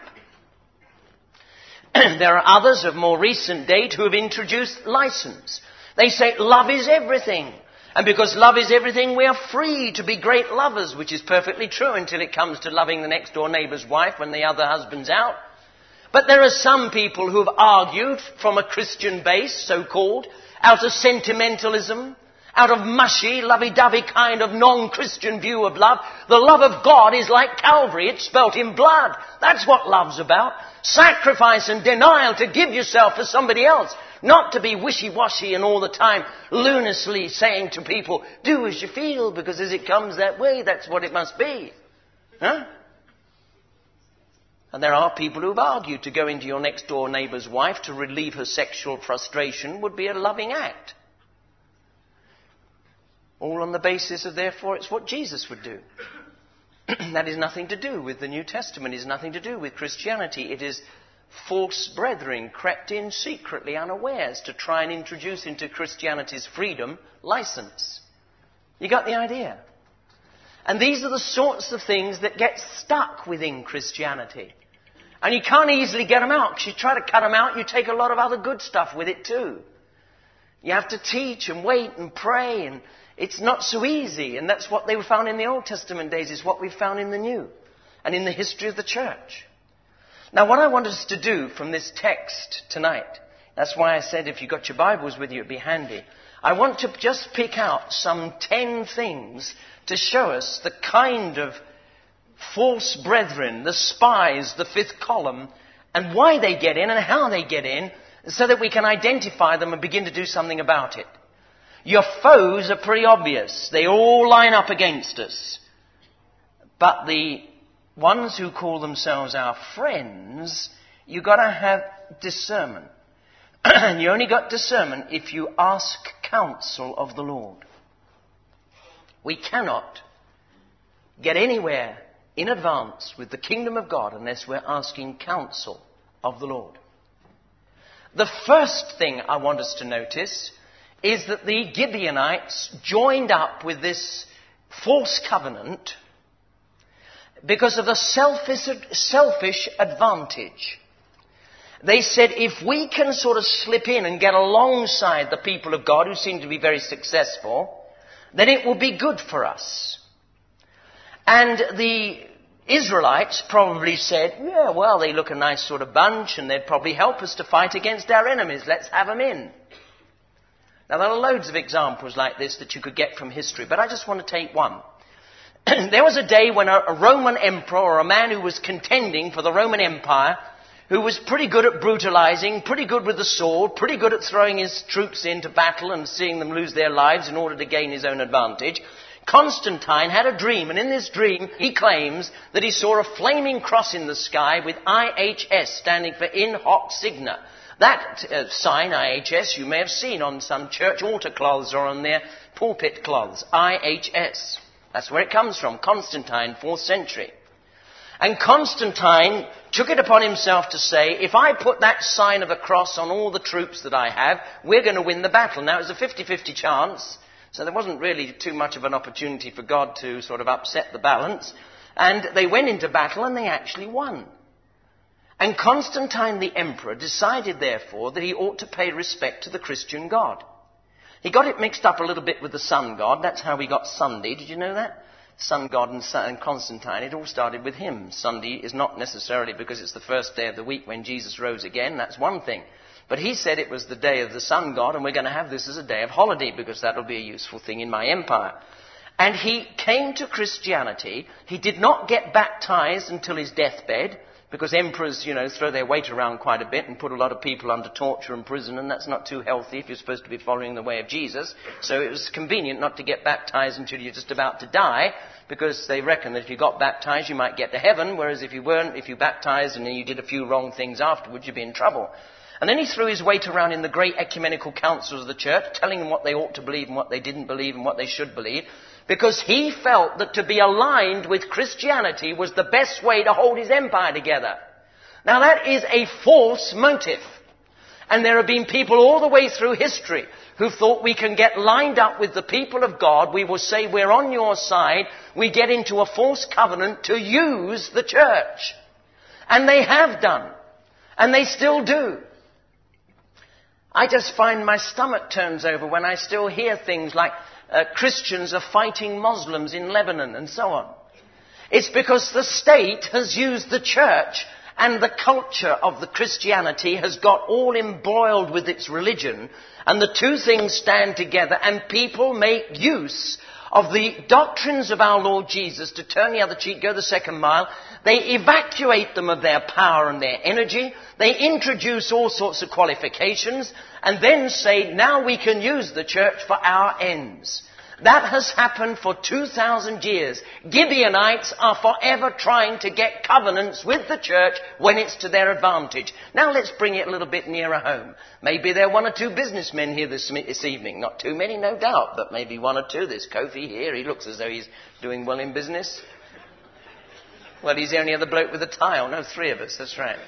There are others of more recent date who have introduced license. They say love is everything. And because love is everything, we are free to be great lovers, which is perfectly true until it comes to loving the next door neighbour's wife when the other husband's out. But there are some people who have argued from a Christian base, so-called, out of sentimentalism, out of mushy, lovey-dovey kind of non-Christian view of love. The love of God is like Calvary. It's spelt in blood. That's what love's about. Sacrifice and denial to give yourself for somebody else. Not to be wishy-washy and all the time lunatically saying to people, do as you feel, because as it comes that way, that's what it must be. Huh? And there are people who've argued to go into your next door neighbour's wife to relieve her sexual frustration would be a loving act. All on the basis of, therefore, it's what Jesus would do. That is nothing to do with the New Testament. It is nothing to do with Christianity. It is false brethren crept in secretly unawares to try and introduce into Christianity's freedom license. You got the idea? And these are the sorts of things that get stuck within Christianity. And you can't easily get them out, because you try to cut them out, you take a lot of other good stuff with it too. You have to teach and wait and pray, and it's not so easy. And that's what they found in the Old Testament days, is what we found in the New and in the history of the church. Now, what I want us to do from this text tonight, that's why I said if you've got your Bibles with you, it'd be handy. I want to just pick out some 10 things to show us the kind of false brethren, the spies, the fifth column, and why they get in and how they get in, so that we can identify them and begin to do something about it. Your foes are pretty obvious. They all line up against us. But the ones who call themselves our friends, you've got to have discernment. And you only got discernment if you ask counsel of the Lord. We cannot get anywhere in advance with the kingdom of God unless we're asking counsel of the Lord. The first thing I want us to notice is that the Gibeonites joined up with this false covenant because of a selfish advantage. They said, if we can sort of slip in and get alongside the people of God who seem to be very successful, then it will be good for us. And the Israelites probably said, yeah, well, they look a nice sort of bunch and they'd probably help us to fight against our enemies. Let's have them in. Now, there are loads of examples like this that you could get from history, but I just want to take one. There was a day when a Roman emperor, or a man who was contending for the Roman Empire, who was pretty good at brutalizing, pretty good with the sword, pretty good at throwing his troops into battle and seeing them lose their lives in order to gain his own advantage. Constantine had a dream, and in this dream he claims that he saw a flaming cross in the sky with IHS standing for In Hoc Signa. That sign, IHS, you may have seen on some church altar cloths or on their pulpit cloths. IHS. That's where it comes from. Constantine, 4th century. And Constantine took it upon himself to say, if I put that sign of a cross on all the troops that I have, we're going to win the battle. Now, it was a 50-50 chance, so there wasn't really too much of an opportunity for God to sort of upset the balance. And they went into battle and they actually won. And Constantine the emperor decided, therefore, that he ought to pay respect to the Christian God. He got it mixed up a little bit with the sun god. That's how we got Sunday. Did you know that? Sun god and Constantine, it all started with him. Sunday is not necessarily because it's the first day of the week when Jesus rose again. That's one thing. But he said it was the day of the sun god, and we're going to have this as a day of holiday because that'll be a useful thing in my empire. And he came to Christianity. He did not get baptized until his deathbed, because emperors, throw their weight around quite a bit and put a lot of people under torture and prison, and that's not too healthy if you're supposed to be following the way of Jesus. So it was convenient not to get baptized until you're just about to die, because they reckon that if you got baptized, you might get to heaven, whereas if you weren't, if you baptized and then you did a few wrong things afterwards, you'd be in trouble. And then he threw his weight around in the great ecumenical councils of the church, telling them what they ought to believe and what they didn't believe and what they should believe, because he felt that to be aligned with Christianity was the best way to hold his empire together. Now that is a false motive. And there have been people all the way through history who thought we can get lined up with the people of God, we will say we're on your side, we get into a false covenant to use the church. And they have done. And they still do. I just find my stomach turns over when I still hear things like Christians are fighting Muslims in Lebanon and so on. It's because the state has used the church, and the culture of the Christianity has got all embroiled with its religion, and the two things stand together, and people make use of the doctrines of our Lord Jesus to turn the other cheek, go the second mile. They evacuate them of their power and their energy. They introduce all sorts of qualifications and then say, now we can use the church for our ends. That has happened for 2,000 years. Gibeonites are forever trying to get covenants with the church when it's to their advantage. Now let's bring it a little bit nearer home. Maybe there are one or two businessmen here this evening. Not too many, no doubt, but maybe one or two. There's Kofi here. He looks as though he's doing well in business. Well, he's the only other bloke with a tie on. No, three of us, that's right.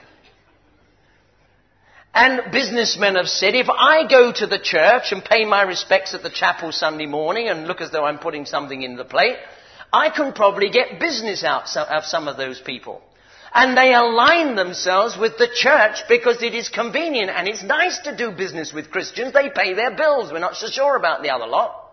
And businessmen have said, if I go to the church and pay my respects at the chapel Sunday morning and look as though I'm putting something in the plate, I can probably get business out of some of those people. And they align themselves with the church because it is convenient and it's nice to do business with Christians. They pay their bills. We're not so sure about the other lot.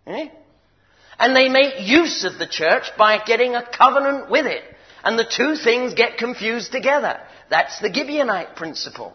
And they make use of the church by getting a covenant with it. And the two things get confused together. That's the Gibeonite principle.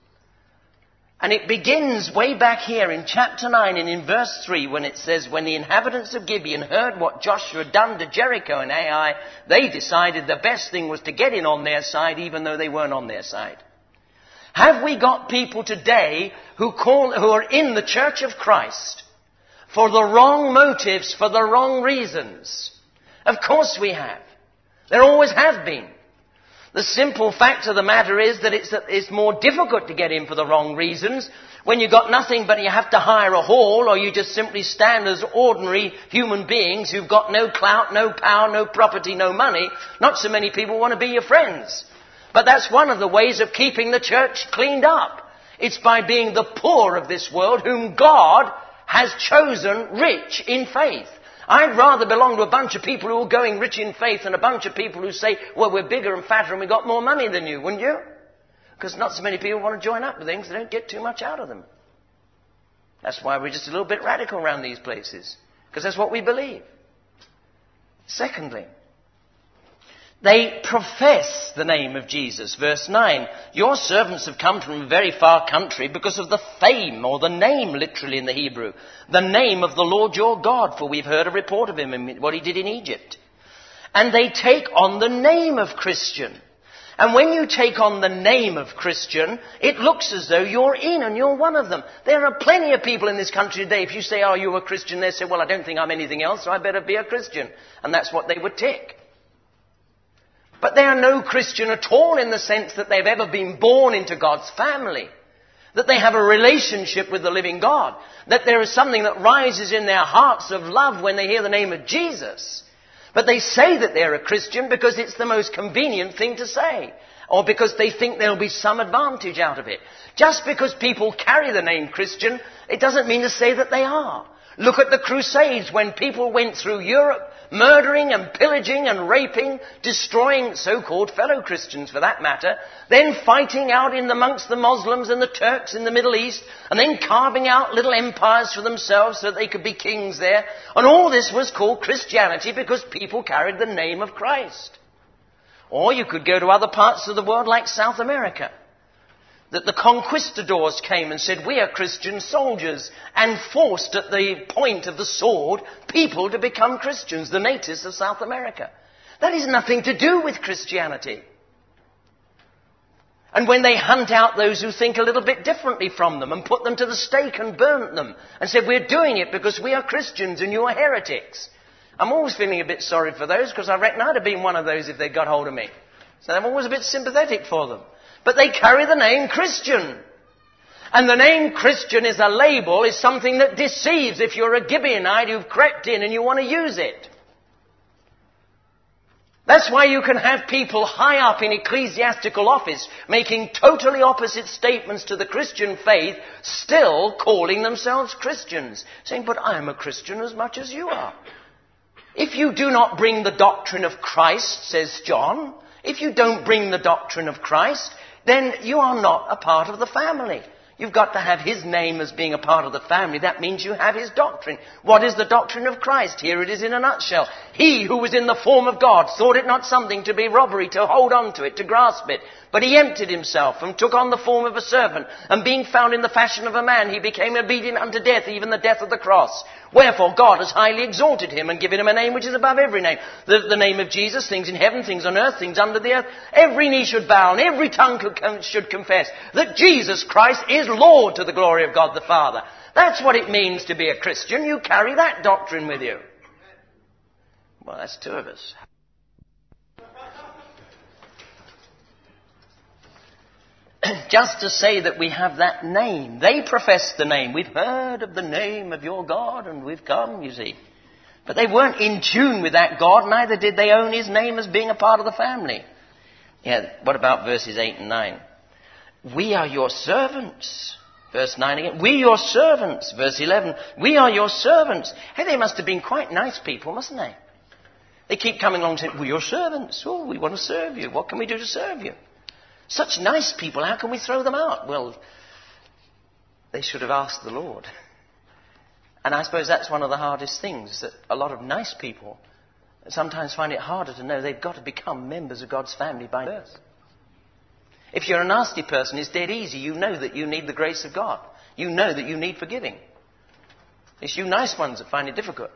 And it begins way back here in chapter 9 and in verse 3 when it says, when the inhabitants of Gibeon heard what Joshua had done to Jericho and Ai, they decided the best thing was to get in on their side even though they weren't on their side. Have we got people today who are in the Church of Christ for the wrong motives, for the wrong reasons? Of course we have. There always have been. The simple fact of the matter is that it's more difficult to get in for the wrong reasons when you've got nothing but you have to hire a hall, or you just simply stand as ordinary human beings who've got no clout, no power, no property, no money. Not so many people want to be your friends. But that's one of the ways of keeping the church cleaned up. It's by being the poor of this world whom God has chosen rich in faith. I'd rather belong to a bunch of people who are going rich in faith than a bunch of people who say, well, we're bigger and fatter and we've got more money than you, wouldn't you? Because not so many people want to join up with things. They don't get too much out of them. That's why we're just a little bit radical around these places. Because that's what we believe. Secondly, they profess the name of Jesus. Verse 9, your servants have come from a very far country because of the fame, or the name literally in the Hebrew, the name of the Lord your God, for we've heard a report of him and what he did in Egypt. And they take on the name of Christian. And when you take on the name of Christian, it looks as though you're in and you're one of them. There are plenty of people in this country today, if you say, are you a Christian? They say, well, I don't think I'm anything else, so I better be a Christian. And that's what they would tick. But they are no Christian at all in the sense that they've ever been born into God's family, that they have a relationship with the living God, that there is something that rises in their hearts of love when they hear the name of Jesus. But they say that they're a Christian because it's the most convenient thing to say, or because they think there'll be some advantage out of it. Just because people carry the name Christian, it doesn't mean to say that they are. Look at the Crusades, when people went through Europe murdering and pillaging and raping, destroying so-called fellow Christians for that matter, then fighting out in amongst the Muslims and the Turks in the Middle East, and then carving out little empires for themselves so that they could be kings there. And all this was called Christianity because people carried the name of Christ. Or you could go to other parts of the world like South America, that the conquistadors came and said, we are Christian soldiers, and forced at the point of the sword people to become Christians, the natives of South America. That is nothing to do with Christianity. And when they hunt out those who think a little bit differently from them and put them to the stake and burnt them and said, we're doing it because we are Christians and you are heretics. I'm always feeling a bit sorry for those, because I reckon I'd have been one of those if they'd got hold of me. So I'm always a bit sympathetic for them. But they carry the name Christian. And the name Christian is a label, is something that deceives if you're a Gibeonite who've crept in and you want to use it. That's why you can have people high up in ecclesiastical office making totally opposite statements to the Christian faith, still calling themselves Christians, saying, but I'm a Christian as much as you are. If you do not bring the doctrine of Christ, says John, if you don't bring the doctrine of Christ, then you are not a part of the family. You've got to have his name as being a part of the family. That means you have his doctrine. What is the doctrine of Christ? Here it is in a nutshell. He who was in the form of God thought it not something to be robbery, to hold on to it, to grasp it. But he emptied himself and took on the form of a servant. And being found in the fashion of a man, he became obedient unto death, even the death of the cross. Wherefore God has highly exalted him and given him a name which is above every name. The name of Jesus, things in heaven, things on earth, things under the earth. Every knee should bow and every tongue should confess that Jesus Christ is Lord, to the glory of God the Father. That's what it means to be a Christian. You carry that doctrine with you. Well, that's two of us. Just to say that we have that name. They profess the name. We've heard of the name of your God and we've come, you see. But they weren't in tune with that God, neither did they own his name as being a part of the family. Yeah, what about verses 8 and 9? We are your servants. Verse 9 again. We your servants. Verse 11. We are your servants. Hey, they must have been quite nice people, mustn't they? They keep coming along and saying, we're your servants. Oh, we want to serve you. What can we do to serve you? Such nice people, how can we throw them out? Well, they should have asked the Lord. And I suppose that's one of the hardest things, that a lot of nice people sometimes find it harder to know they've got to become members of God's family by birth. If you're a nasty person, it's dead easy. You know that you need the grace of God. You know that you need forgiving. It's you nice ones that find it difficult.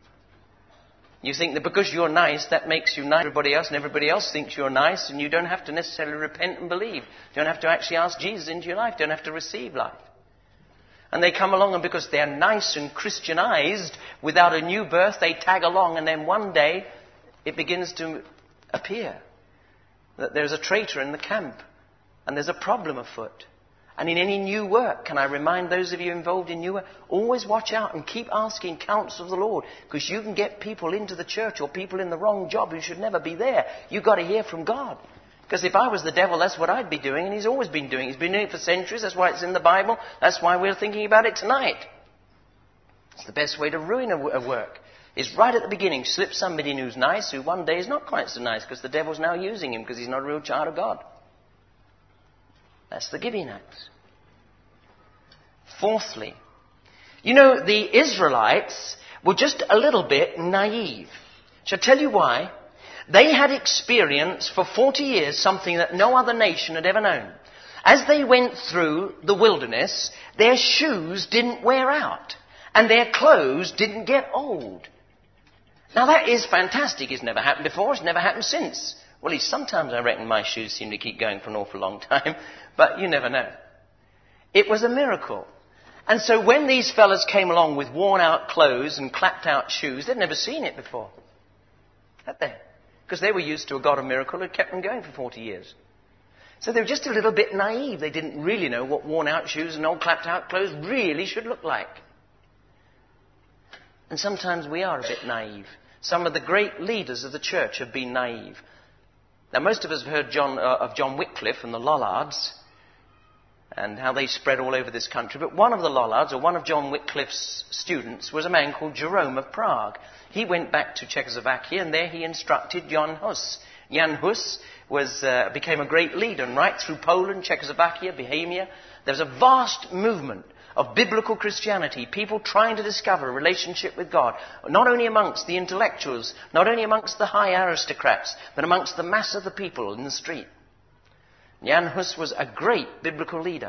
You think that because you're nice, that makes you nice to everybody else, and everybody else thinks you're nice, and you don't have to necessarily repent and believe. You don't have to actually ask Jesus into your life. You don't have to receive life. And they come along, and because they're nice and Christianized, without a new birth, they tag along, and then one day it begins to appear that there's a traitor in the camp, and there's a problem afoot. And in any new work, can I remind those of you involved in new work, always watch out and keep asking counsel of the Lord, because you can get people into the church or people in the wrong job who should never be there. You've got to hear from God. Because if I was the devil, that's what I'd be doing, and he's always been doing. He's been doing it for centuries. That's why it's in the Bible. That's why we're thinking about it tonight. It's the best way to ruin a work. Is right at the beginning, slip somebody in who's nice, who one day is not quite so nice, because the devil's now using him, because he's not a real child of God. That's the Gibeonites. Fourthly, you know, the Israelites were just a little bit naive. Shall I tell you why? They had experienced for 40 years something that no other nation had ever known. As they went through the wilderness, their shoes didn't wear out, and their clothes didn't get old. Now that is fantastic. It's never happened before. It's never happened since. Well, at least sometimes I reckon my shoes seem to keep going for an awful long time, but you never know. It was a miracle. And so when these fellas came along with worn out clothes and clapped out shoes, they'd never seen it before. Had they? Because they were used to a God of miracle who had kept them going for 40 years. So they were just a little bit naive. They didn't really know what worn out shoes and old clapped out clothes really should look like. And sometimes we are a bit naive. Some of the great leaders of the church have been naive. Now, most of us have heard of John Wycliffe and the Lollards and how they spread all over this country. But one of the Lollards, or one of John Wycliffe's students, was a man called Jerome of Prague. He went back to Czechoslovakia, and there he instructed Jan Hus. Jan Hus became a great leader, and right through Poland, Czechoslovakia, Bohemia, there was a vast movement of biblical Christianity, people trying to discover a relationship with God, not only amongst the intellectuals, not only amongst the high aristocrats, but amongst the mass of the people in the street. Jan Hus was a great biblical leader.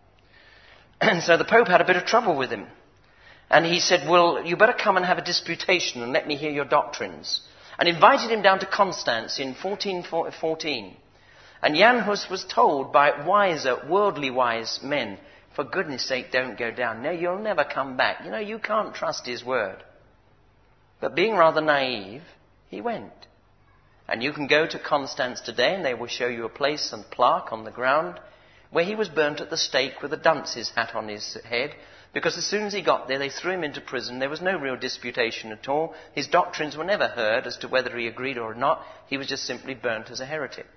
And so the Pope had a bit of trouble with him. And he said, well, you better come and have a disputation and let me hear your doctrines. And invited him down to Constance in 1414. And Jan Hus was told by wiser, worldly wise men, for goodness sake, don't go down. No, you'll never come back. You know, you can't trust his word. But being rather naive, he went. And you can go to Constance today and they will show you a place and plaque on the ground where he was burnt at the stake with a dunce's hat on his head, because as soon as he got there, they threw him into prison. There was no real disputation at all. His doctrines were never heard as to whether he agreed or not. He was just simply burnt as a heretic.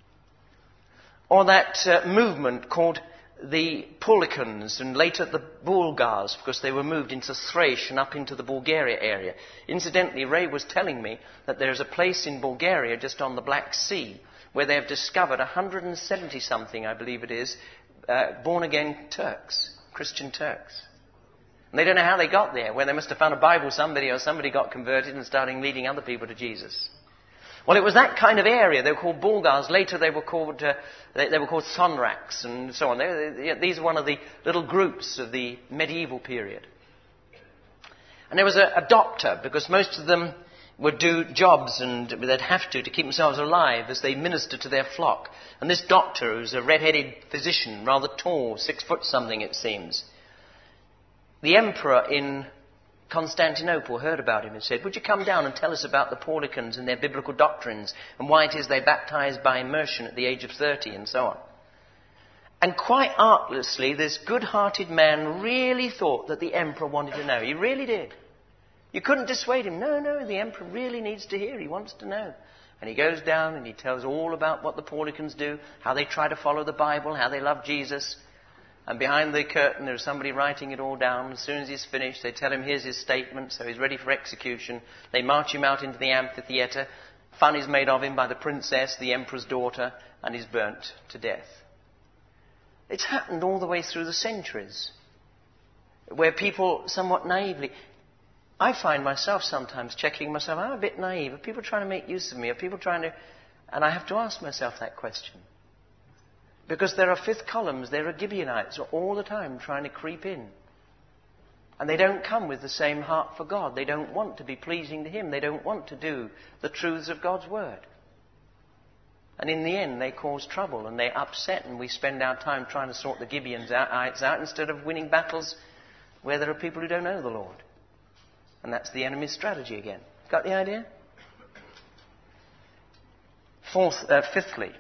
Or that movement called the Pulikans and later the Bulgars, because they were moved into Thrace and up into the Bulgaria area. Incidentally, Ray was telling me that there's a place in Bulgaria just on the Black Sea where they have discovered 170-something, I believe it is, born-again Turks, Christian Turks. And they don't know how they got there, where they must have found a Bible somebody got converted and started leading other people to Jesus. Well, it was that kind of area. They were called Bulgars. Later they were called Sonraks and so on. These are one of the little groups of the medieval period. And there was a doctor, because most of them would do jobs and they'd have to keep themselves alive as they ministered to their flock. And this doctor, who was a red-headed physician, rather tall, 6 foot something it seems, the emperor in Constantinople heard about him and said, would you come down and tell us about the Paulicans and their biblical doctrines and why it is they baptized by immersion at the age of 30 and so on. And quite artlessly, this good-hearted man really thought that the emperor wanted to know. He really did. You couldn't dissuade him. No, the emperor really needs to hear. He wants to know. And he goes down and he tells all about what the Paulicans do, how they try to follow the Bible, how they love Jesus. And behind the curtain, there's somebody writing it all down. As soon as he's finished, they tell him, here's his statement, so he's ready for execution. They march him out into the amphitheatre. Fun is made of him by the princess, the emperor's daughter, and he's burnt to death. It's happened all the way through the centuries, where people somewhat naively... I find myself sometimes checking myself, I'm a bit naive. Are people trying to make use of me? Are people trying to... And I have to ask myself that question. Because there are fifth columns, there are Gibeonites all the time trying to creep in. And they don't come with the same heart for God. They don't want to be pleasing to Him. They don't want to do the truths of God's Word. And in the end, they cause trouble and they upset, and we spend our time trying to sort the Gibeonites out instead of winning battles where there are people who don't know the Lord. And that's the enemy's strategy again. Got the idea? Fifthly,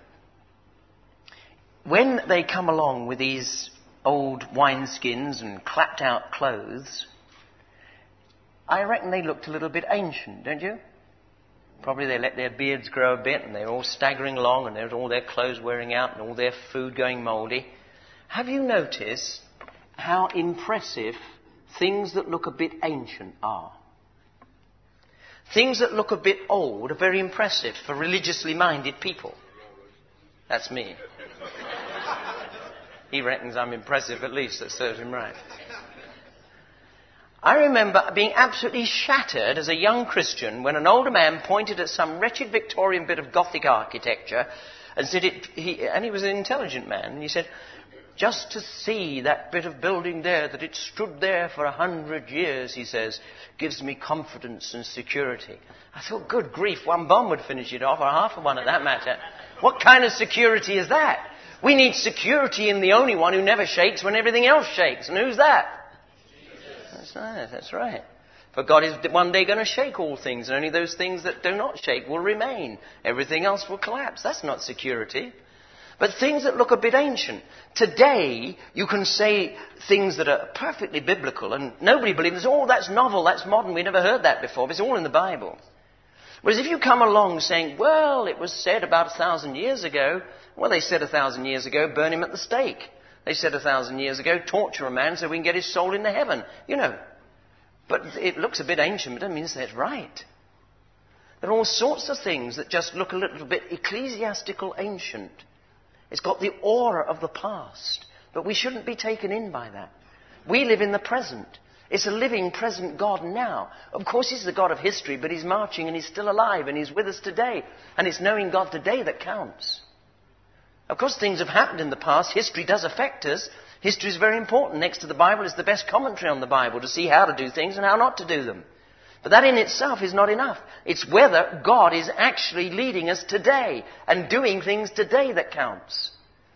when they come along with these old wineskins and clapped out clothes, I reckon they looked a little bit ancient, don't you? Probably they let their beards grow a bit and they're all staggering along and there's all their clothes wearing out and all their food going mouldy. Have you noticed how impressive things that look a bit ancient are? Things that look a bit old are very impressive for religiously minded people. That's me. He reckons I'm impressive at least, that serves him right. I remember being absolutely shattered as a young Christian when an older man pointed at some wretched Victorian bit of Gothic architecture and said and he was an intelligent man, and he said, just to see that bit of building there, that it stood there for 100 years, he says, gives me confidence and security. I thought, good grief, one bomb would finish it off, or half of one at that matter. What kind of security is that? We need security in the only one who never shakes when everything else shakes. And who's that? Jesus. That's right. For God is one day going to shake all things, and only those things that do not shake will remain. Everything else will collapse. That's not security. But things that look a bit ancient. Today, you can say things that are perfectly biblical, and nobody believes, oh, that's novel, that's modern, we never heard that before. But it's all in the Bible. Whereas if you come along saying, well, it was said about 1,000 years ago, well, they said 1,000 years ago, burn him at the stake. They said 1,000 years ago, torture a man so we can get his soul into heaven. You know. But it looks a bit ancient, but it means that's right. There are all sorts of things that just look a little bit ecclesiastical ancient. It's got the aura of the past. But we shouldn't be taken in by that. We live in the present. It's a living, present God now. Of course, he's the God of history, but he's marching and he's still alive and he's with us today. And it's knowing God today that counts. Of course, things have happened in the past. History does affect us. History is very important. Next to the Bible is the best commentary on the Bible to see how to do things and how not to do them. But that in itself is not enough. It's whether God is actually leading us today and doing things today that counts.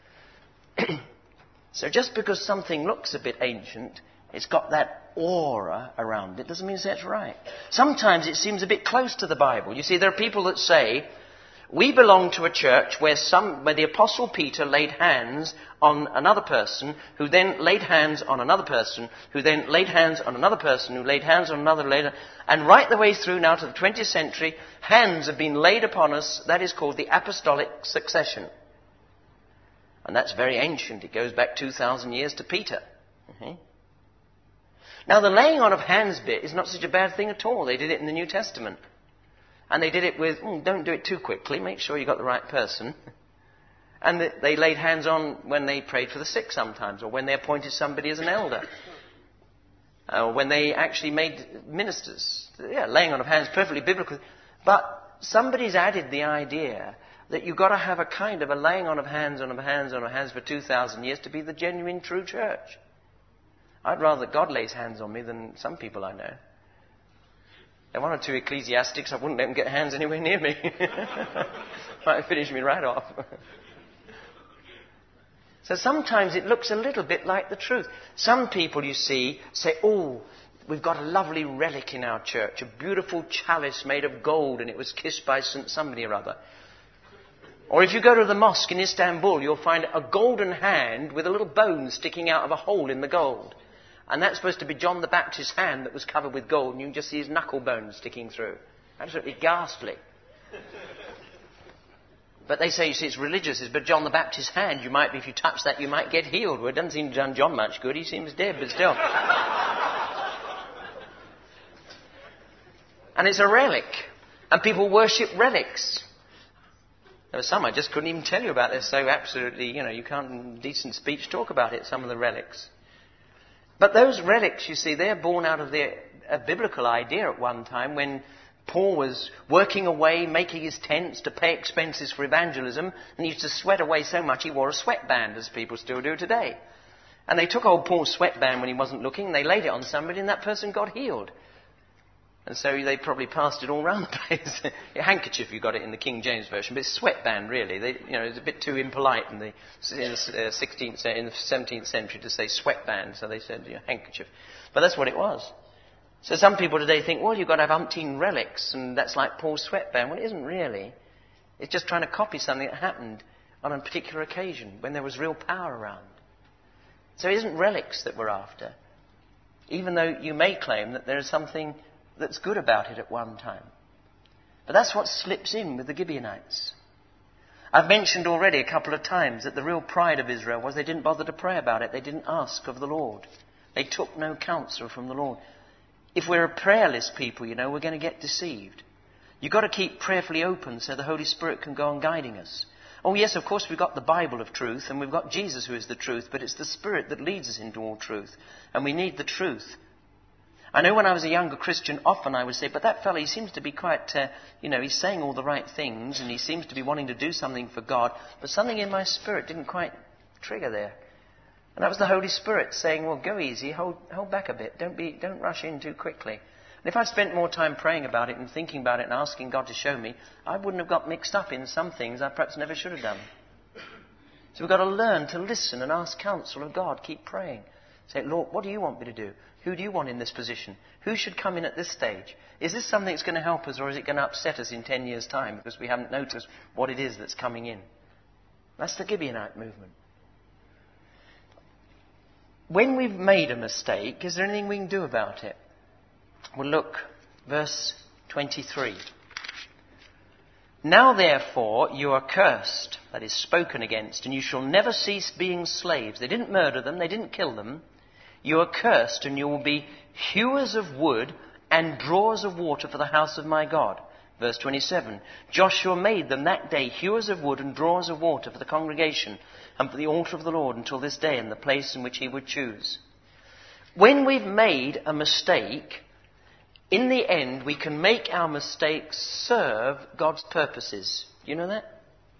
So just because something looks a bit ancient, it's got that aura around it, doesn't mean that's right. Sometimes it seems a bit close to the Bible. You see, there are people that say, we belong to a church where the Apostle Peter laid hands on another person, who then laid hands on another person, who then laid hands on another person, who laid hands on another later. And right the way through now to the 20th century, hands have been laid upon us. That is called the apostolic succession. And that's very ancient. It goes back 2,000 years to Peter. Mm-hmm. Now, the laying on of hands bit is not such a bad thing at all. They did it in the New Testament. And they did it with, don't do it too quickly, make sure you got the right person. And they laid hands on when they prayed for the sick sometimes, or when they appointed somebody as an elder. Or when they actually made ministers. Yeah, laying on of hands, perfectly biblical. But somebody's added the idea that you've got to have a kind of a laying on of hands for 2,000 years to be the genuine true church. I'd rather God lays hands on me than some people I know. There are one or two ecclesiastics, I wouldn't let them get hands anywhere near me. Might finish me right off. So sometimes it looks a little bit like the truth. Some people, you see, say, we've got a lovely relic in our church, a beautiful chalice made of gold, and it was kissed by St. somebody or other. Or if you go to the mosque in Istanbul, you'll find a golden hand with a little bone sticking out of a hole in the gold. And that's supposed to be John the Baptist's hand that was covered with gold, and you can just see his knuckle bones sticking through. Absolutely ghastly. But they say, you see, it's religious. But John the Baptist's hand, if you touch that, you might get healed. Well, it doesn't seem to have done John much good. He seems dead, but still. And it's a relic. And people worship relics. There were some I just couldn't even tell you about. They're so absolutely, you can't in decent speech talk about it, some of the relics. But those relics, you see, they're born out of a biblical idea at one time when Paul was working away, making his tents to pay expenses for evangelism, and he used to sweat away so much he wore a sweatband, as people still do today. And they took old Paul's sweatband when he wasn't looking, and they laid it on somebody, and that person got healed. And so they probably passed it all around the place. A handkerchief, you got it in the King James Version, but it's sweatband, really. It's a bit too impolite in the 17th century to say sweatband, so they said handkerchief. But that's what it was. So some people today think, well, you've got to have umpteen relics, and that's like Paul's sweatband. Well, it isn't really. It's just trying to copy something that happened on a particular occasion when there was real power around. So it isn't relics that we're after, even though you may claim that there is something that's good about it at one time. But that's what slips in with the Gibeonites. I've mentioned already a couple of times that the real pride of Israel was they didn't bother to pray about it. They didn't ask of the Lord. They took no counsel from the Lord. If we're a prayerless people, we're going to get deceived. You've got to keep prayerfully open so the Holy Spirit can go on guiding us. Oh yes, of course we've got the Bible of truth and we've got Jesus who is the truth, but it's the Spirit that leads us into all truth. And we need the truth. I know when I was a younger Christian, often I would say, but that fellow, he seems to be quite, he's saying all the right things and he seems to be wanting to do something for God, but something in my spirit didn't quite trigger there. And that was the Holy Spirit saying, well, go easy, hold back a bit, don't rush in too quickly. And if I'd spent more time praying about it and thinking about it and asking God to show me, I wouldn't have got mixed up in some things I perhaps never should have done. So we've got to learn to listen and ask counsel of God, keep praying. Say, Lord, what do you want me to do? Who do you want in this position? Who should come in at this stage? Is this something that's going to help us or is it going to upset us in 10 years' time because we haven't noticed what it is that's coming in? That's the Gibeonite movement. When we've made a mistake, is there anything we can do about it? Well, look, verse 23. Now therefore you are cursed, that is spoken against, and you shall never cease being slaves. They didn't murder them, they didn't kill them. You are cursed, and you will be hewers of wood and drawers of water for the house of my God. Verse 27, Joshua made them that day hewers of wood and drawers of water for the congregation and for the altar of the Lord until this day in the place in which he would choose. When we've made a mistake, in the end we can make our mistakes serve God's purposes. Do you know that?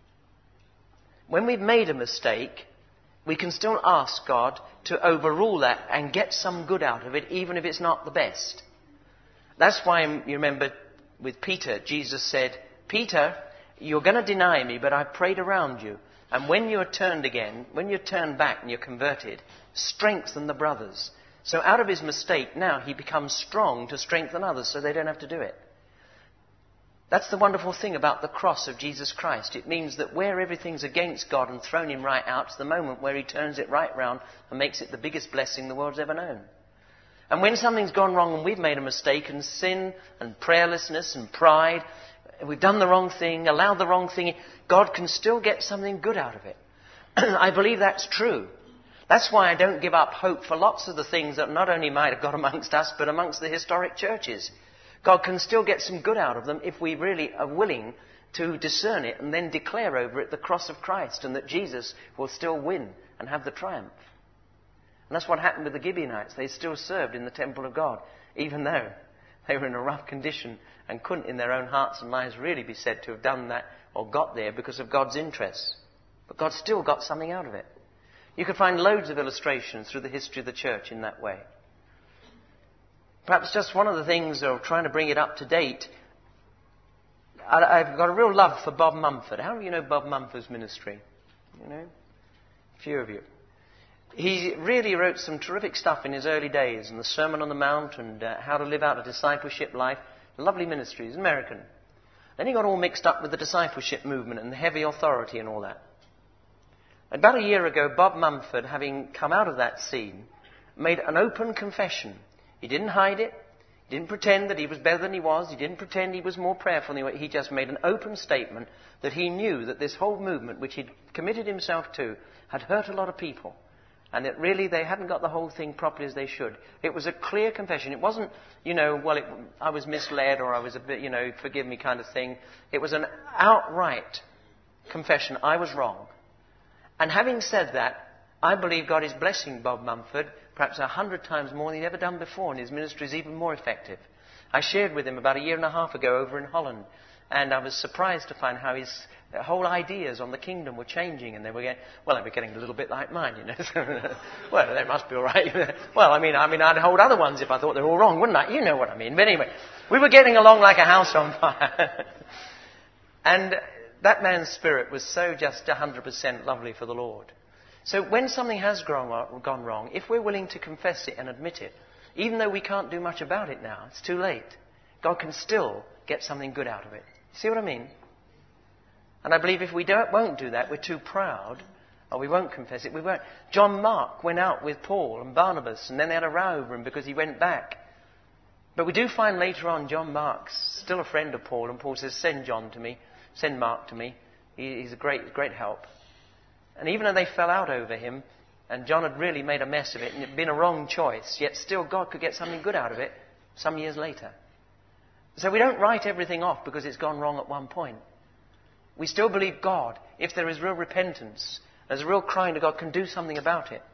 When we've made a mistake, we can still ask God to overrule that and get some good out of it, even if it's not the best. That's why, you remember, with Peter, Jesus said, Peter, you're going to deny me, but I prayed around you. And when you're turned again, when you're turned back and you're converted, strengthen the brothers. So out of his mistake, now he becomes strong to strengthen others so they don't have to do it. That's the wonderful thing about the cross of Jesus Christ. It means that where everything's against God and thrown him right out, it's the moment where he turns it right round and makes it the biggest blessing the world's ever known. And when something's gone wrong and we've made a mistake, and sin and prayerlessness and pride, we've done the wrong thing, allowed the wrong thing, God can still get something good out of it. I believe that's true. That's why I don't give up hope for lots of the things that not only might have got amongst us, but amongst the historic churches. God can still get some good out of them if we really are willing to discern it and then declare over it the cross of Christ, and that Jesus will still win and have the triumph. And that's what happened with the Gibeonites. They still served in the temple of God, even though they were in a rough condition and couldn't in their own hearts and minds really be said to have done that or got there because of God's interests. But God still got something out of it. You can find loads of illustrations through the history of the church in that way. Perhaps just one of the things of trying to bring it up to date, I've got a real love for Bob Mumford. How do you know Bob Mumford's ministry? You know? A few of you. He really wrote some terrific stuff in his early days, and the Sermon on the Mount and how to live out a discipleship life. Lovely ministry. He's American. Then he got all mixed up with the discipleship movement and the heavy authority and all that. About a year ago, Bob Mumford, having come out of that scene, made an open confession. He didn't hide it. He didn't pretend that he was better than he was. He didn't pretend he was more prayerful than he was. He just made an open statement that he knew that this whole movement, which he'd committed himself to, had hurt a lot of people. And that really they hadn't got the whole thing properly as they should. It was a clear confession. It wasn't, I was misled or I was a bit, forgive me kind of thing. It was an outright confession. I was wrong. And having said that, I believe God is blessing Bob Mumford perhaps 100 times more than he'd ever done before, and his ministry is even more effective. I shared with him about a year and a half ago over in Holland, and I was surprised to find how his whole ideas on the kingdom were changing, and they were getting a little bit like mine, Well, they must be all right. Well, I mean, I'd hold other ones if I thought they were all wrong, wouldn't I? You know what I mean. But anyway, we were getting along like a house on fire. And that man's spirit was so just 100% lovely for the Lord. So when something has gone wrong, if we're willing to confess it and admit it, even though we can't do much about it now, it's too late, God can still get something good out of it. See what I mean? And I believe if we won't do that, we're too proud, or we won't confess it, we won't. John Mark went out with Paul and Barnabas, and then they had a row over him because he went back. But we do find later on John Mark's still a friend of Paul, and Paul says, send Mark to me. He's a great help. And even though they fell out over him, and John had really made a mess of it, and it had been a wrong choice, yet still God could get something good out of it some years later. So we don't write everything off because it's gone wrong at one point. We still believe God, if there is real repentance, there's a real crying to God, can do something about it.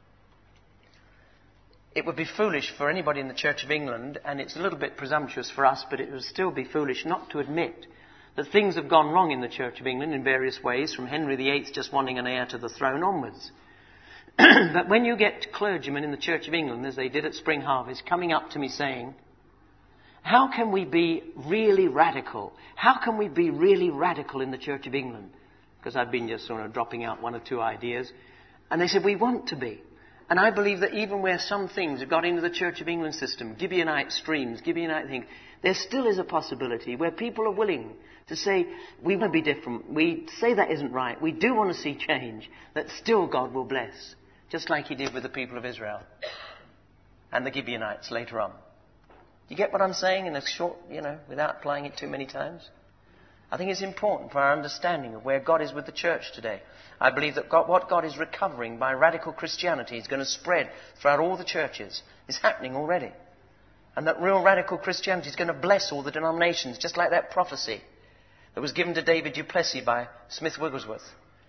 It would be foolish for anybody in the Church of England, and it's a little bit presumptuous for us, but it would still be foolish not to admit that things have gone wrong in the Church of England in various ways, from Henry VIII just wanting an heir to the throne onwards. But when you get clergymen in the Church of England, as they did at Spring Harvest, coming up to me saying, how can we be really radical? How can we be really radical in the Church of England? Because I've been just sort of dropping out one or two ideas. And they said, we want to be. And I believe that even where some things have got into the Church of England system, Gibeonite streams, Gibeonite things, there still is a possibility where people are willing to say, we want to be different. We say that isn't right. We do want to see change. That still God will bless. Just like he did with the people of Israel. And the Gibeonites later on. You get what I'm saying in a short, without applying it too many times? I think it's important for our understanding of where God is with the church today. I believe that what God is recovering by radical Christianity is going to spread throughout all the churches. It's happening already. And that real radical Christianity is going to bless all the denominations, just like that prophecy that was given to David du Plessis by Smith Wigglesworth.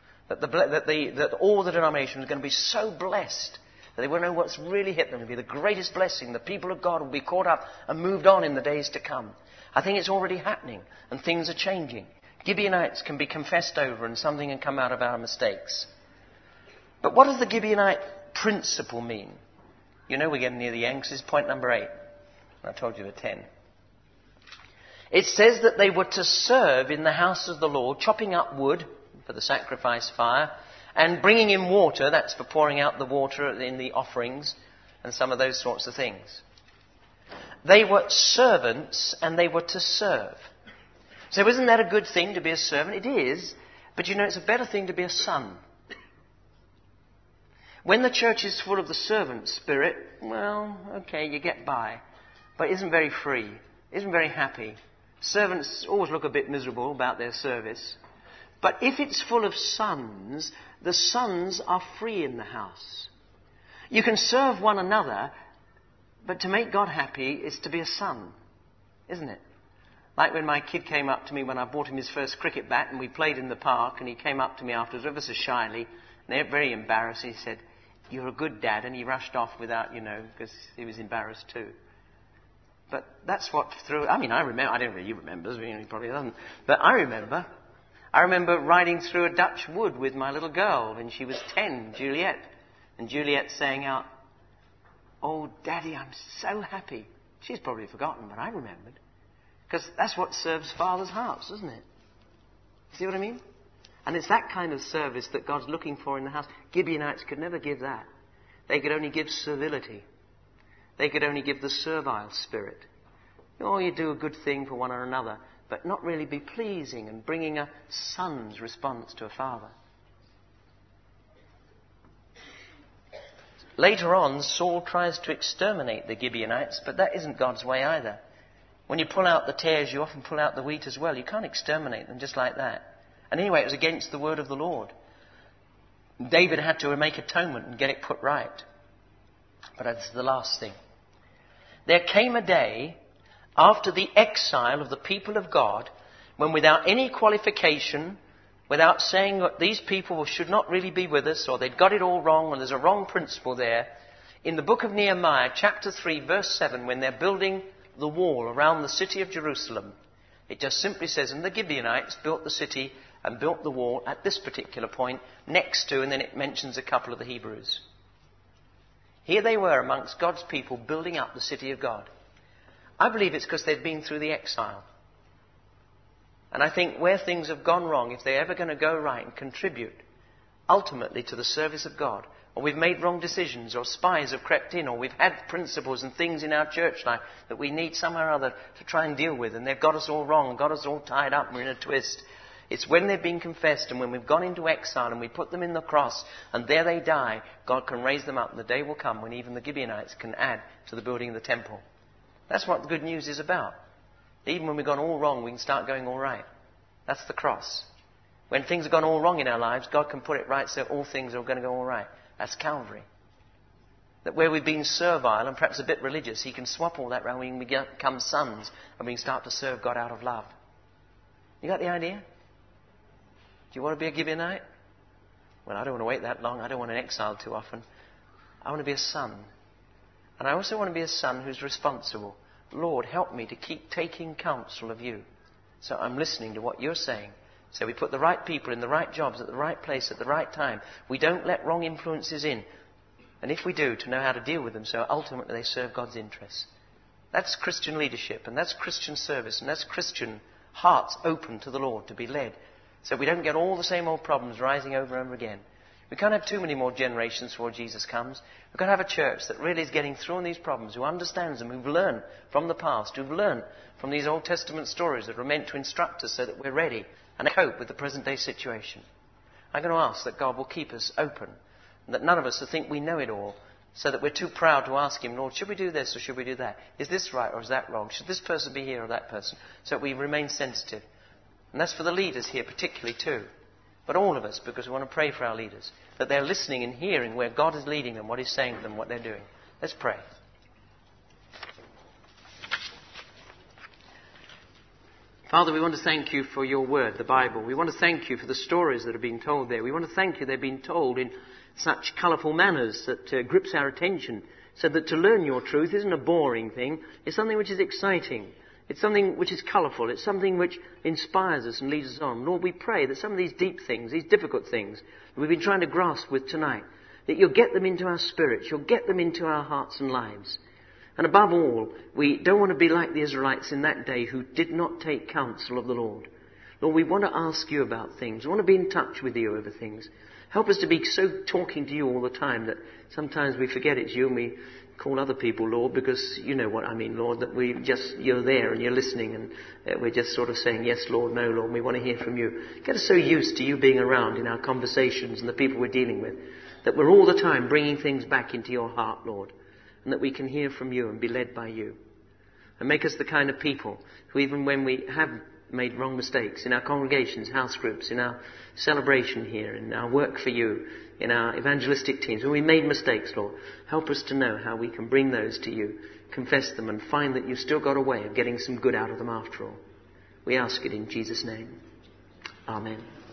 That all the denominations are going to be so blessed that they won't know what's really hit them. It'll be the greatest blessing. The people of God will be caught up and moved on in the days to come. I think it's already happening, and things are changing. Gibeonites can be confessed over, and something can come out of our mistakes. But what does the Gibeonite principle mean? You know we're getting near the end, 'cause it's point number 8. I told you the 10. It says that they were to serve in the house of the Lord, chopping up wood for the sacrifice fire, and bringing in water, that's for pouring out the water in the offerings, and some of those sorts of things. They were servants, and they were to serve. So isn't that a good thing to be a servant? It is, but you know it's a better thing to be a son. When the church is full of the servant spirit, well, okay, you get by, but isn't very free, isn't very happy. Servants always look a bit miserable about their service. But if it's full of sons, the sons are free in the house. You can serve one another, but to make God happy is to be a son, isn't it? Like when my kid came up to me when I bought him his first cricket bat and we played in the park, and he came up to me afterwards ever so shyly, and very embarrassed. He said, "You're a good dad," and he rushed off without, because he was embarrassed too. But that's what I remember, I don't really remember, he probably doesn't, but I remember riding through a Dutch wood with my little girl when she was 10, Juliet, and Juliet saying out, "Oh, Daddy, I'm so happy." She's probably forgotten, but I remembered. Because that's what serves Father's hearts, isn't it? See what I mean? And it's that kind of service that God's looking for in the house. Gibeonites could never give that. They could only give servility. They could only give the servile spirit. You do a good thing for one or another, but not really be pleasing and bringing a son's response to a father. Later on, Saul tries to exterminate the Gibeonites, but that isn't God's way either. When you pull out the tares, you often pull out the wheat as well. You can't exterminate them just like that. And anyway, it was against the word of the Lord. David had to make atonement and get it put right. But that's the last thing. There came a day after the exile of the people of God when, without any qualification, without saying that these people should not really be with us, or they'd got it all wrong, or there's a wrong principle there, in the book of Nehemiah, chapter 3, verse 7, when they're building the wall around the city of Jerusalem, it just simply says, "And the Gibeonites built the city and built the wall at this particular point next to," and then it mentions a couple of the Hebrews. Here they were amongst God's people building up the city of God. I believe it's because they'd been through the exile. And I think where things have gone wrong, if they're ever going to go right and contribute ultimately to the service of God, or we've made wrong decisions, or spies have crept in, or we've had principles and things in our church life that we need somehow or other to try and deal with, and they've got us all wrong, got us all tied up, and we're in a twist. It's when they've been confessed and when we've gone into exile and we put them in the cross and there they die, God can raise them up. And the day will come when even the Gibeonites can add to the building of the temple. That's what the good news is about. Even when we've gone all wrong, we can start going all right. That's the cross. When things have gone all wrong in our lives, God can put it right so all things are going to go all right. That's Calvary. That where we've been servile and perhaps a bit religious, He can swap all that around. We can become sons and we can start to serve God out of love. You got the idea? Do you want to be a Gibeonite? Well, I don't want to wait that long. I don't want an exile too often. I want to be a son. And I also want to be a son who's responsible. Lord, help me to keep taking counsel of You. So I'm listening to what You're saying. So we put the right people in the right jobs at the right place at the right time. We don't let wrong influences in. And if we do, to know how to deal with them so ultimately they serve God's interests. That's Christian leadership, and that's Christian service, and that's Christian hearts open to the Lord to be led. So we don't get all the same old problems rising over and over again. We can't have too many more generations before Jesus comes. We've got to have a church that really is getting through on these problems, who understands them, who've learned from the past, who've learned from these Old Testament stories that were meant to instruct us so that we're ready and cope with the present day situation. I'm going to ask that God will keep us open, and that none of us will think we know it all, so that we're too proud to ask Him, Lord, should we do this or should we do that? Is this right or is that wrong? Should this person be here or that person? So that we remain sensitive. And that's for the leaders here particularly too. But all of us, because we want to pray for our leaders, that they're listening and hearing where God is leading them, what He's saying to them, what they're doing. Let's pray. Father, we want to thank you for your word, the Bible. We want to thank you for the stories that are being told there. We want to thank you they're being told in such colourful manners that grips our attention, so that to learn your truth isn't a boring thing. It's something which is exciting. It's something which is colourful. It's something which inspires us and leads us on. Lord, we pray that some of these deep things, these difficult things that we've been trying to grasp with tonight, that you'll get them into our spirits, you'll get them into our hearts and lives. And above all, we don't want to be like the Israelites in that day who did not take counsel of the Lord. Lord, we want to ask you about things. We want to be in touch with you over things. Help us to be so talking to you all the time that sometimes we forget it's you and we call other people Lord, because you know what I mean, Lord, that you're there and you're listening and we're just sort of saying yes, Lord, no, Lord, and we want to hear from you. Get us so used to you being around in our conversations and the people we're dealing with that we're all the time bringing things back into your heart, Lord, and that we can hear from you and be led by you. And make us the kind of people who, even when we have made wrong mistakes in our congregations, house groups, in our celebration here, in our work for you, in our evangelistic teams, when we made mistakes, Lord, help us to know how we can bring those to you, confess them, and find that you've still got a way of getting some good out of them after all. We ask it in Jesus' name. Amen.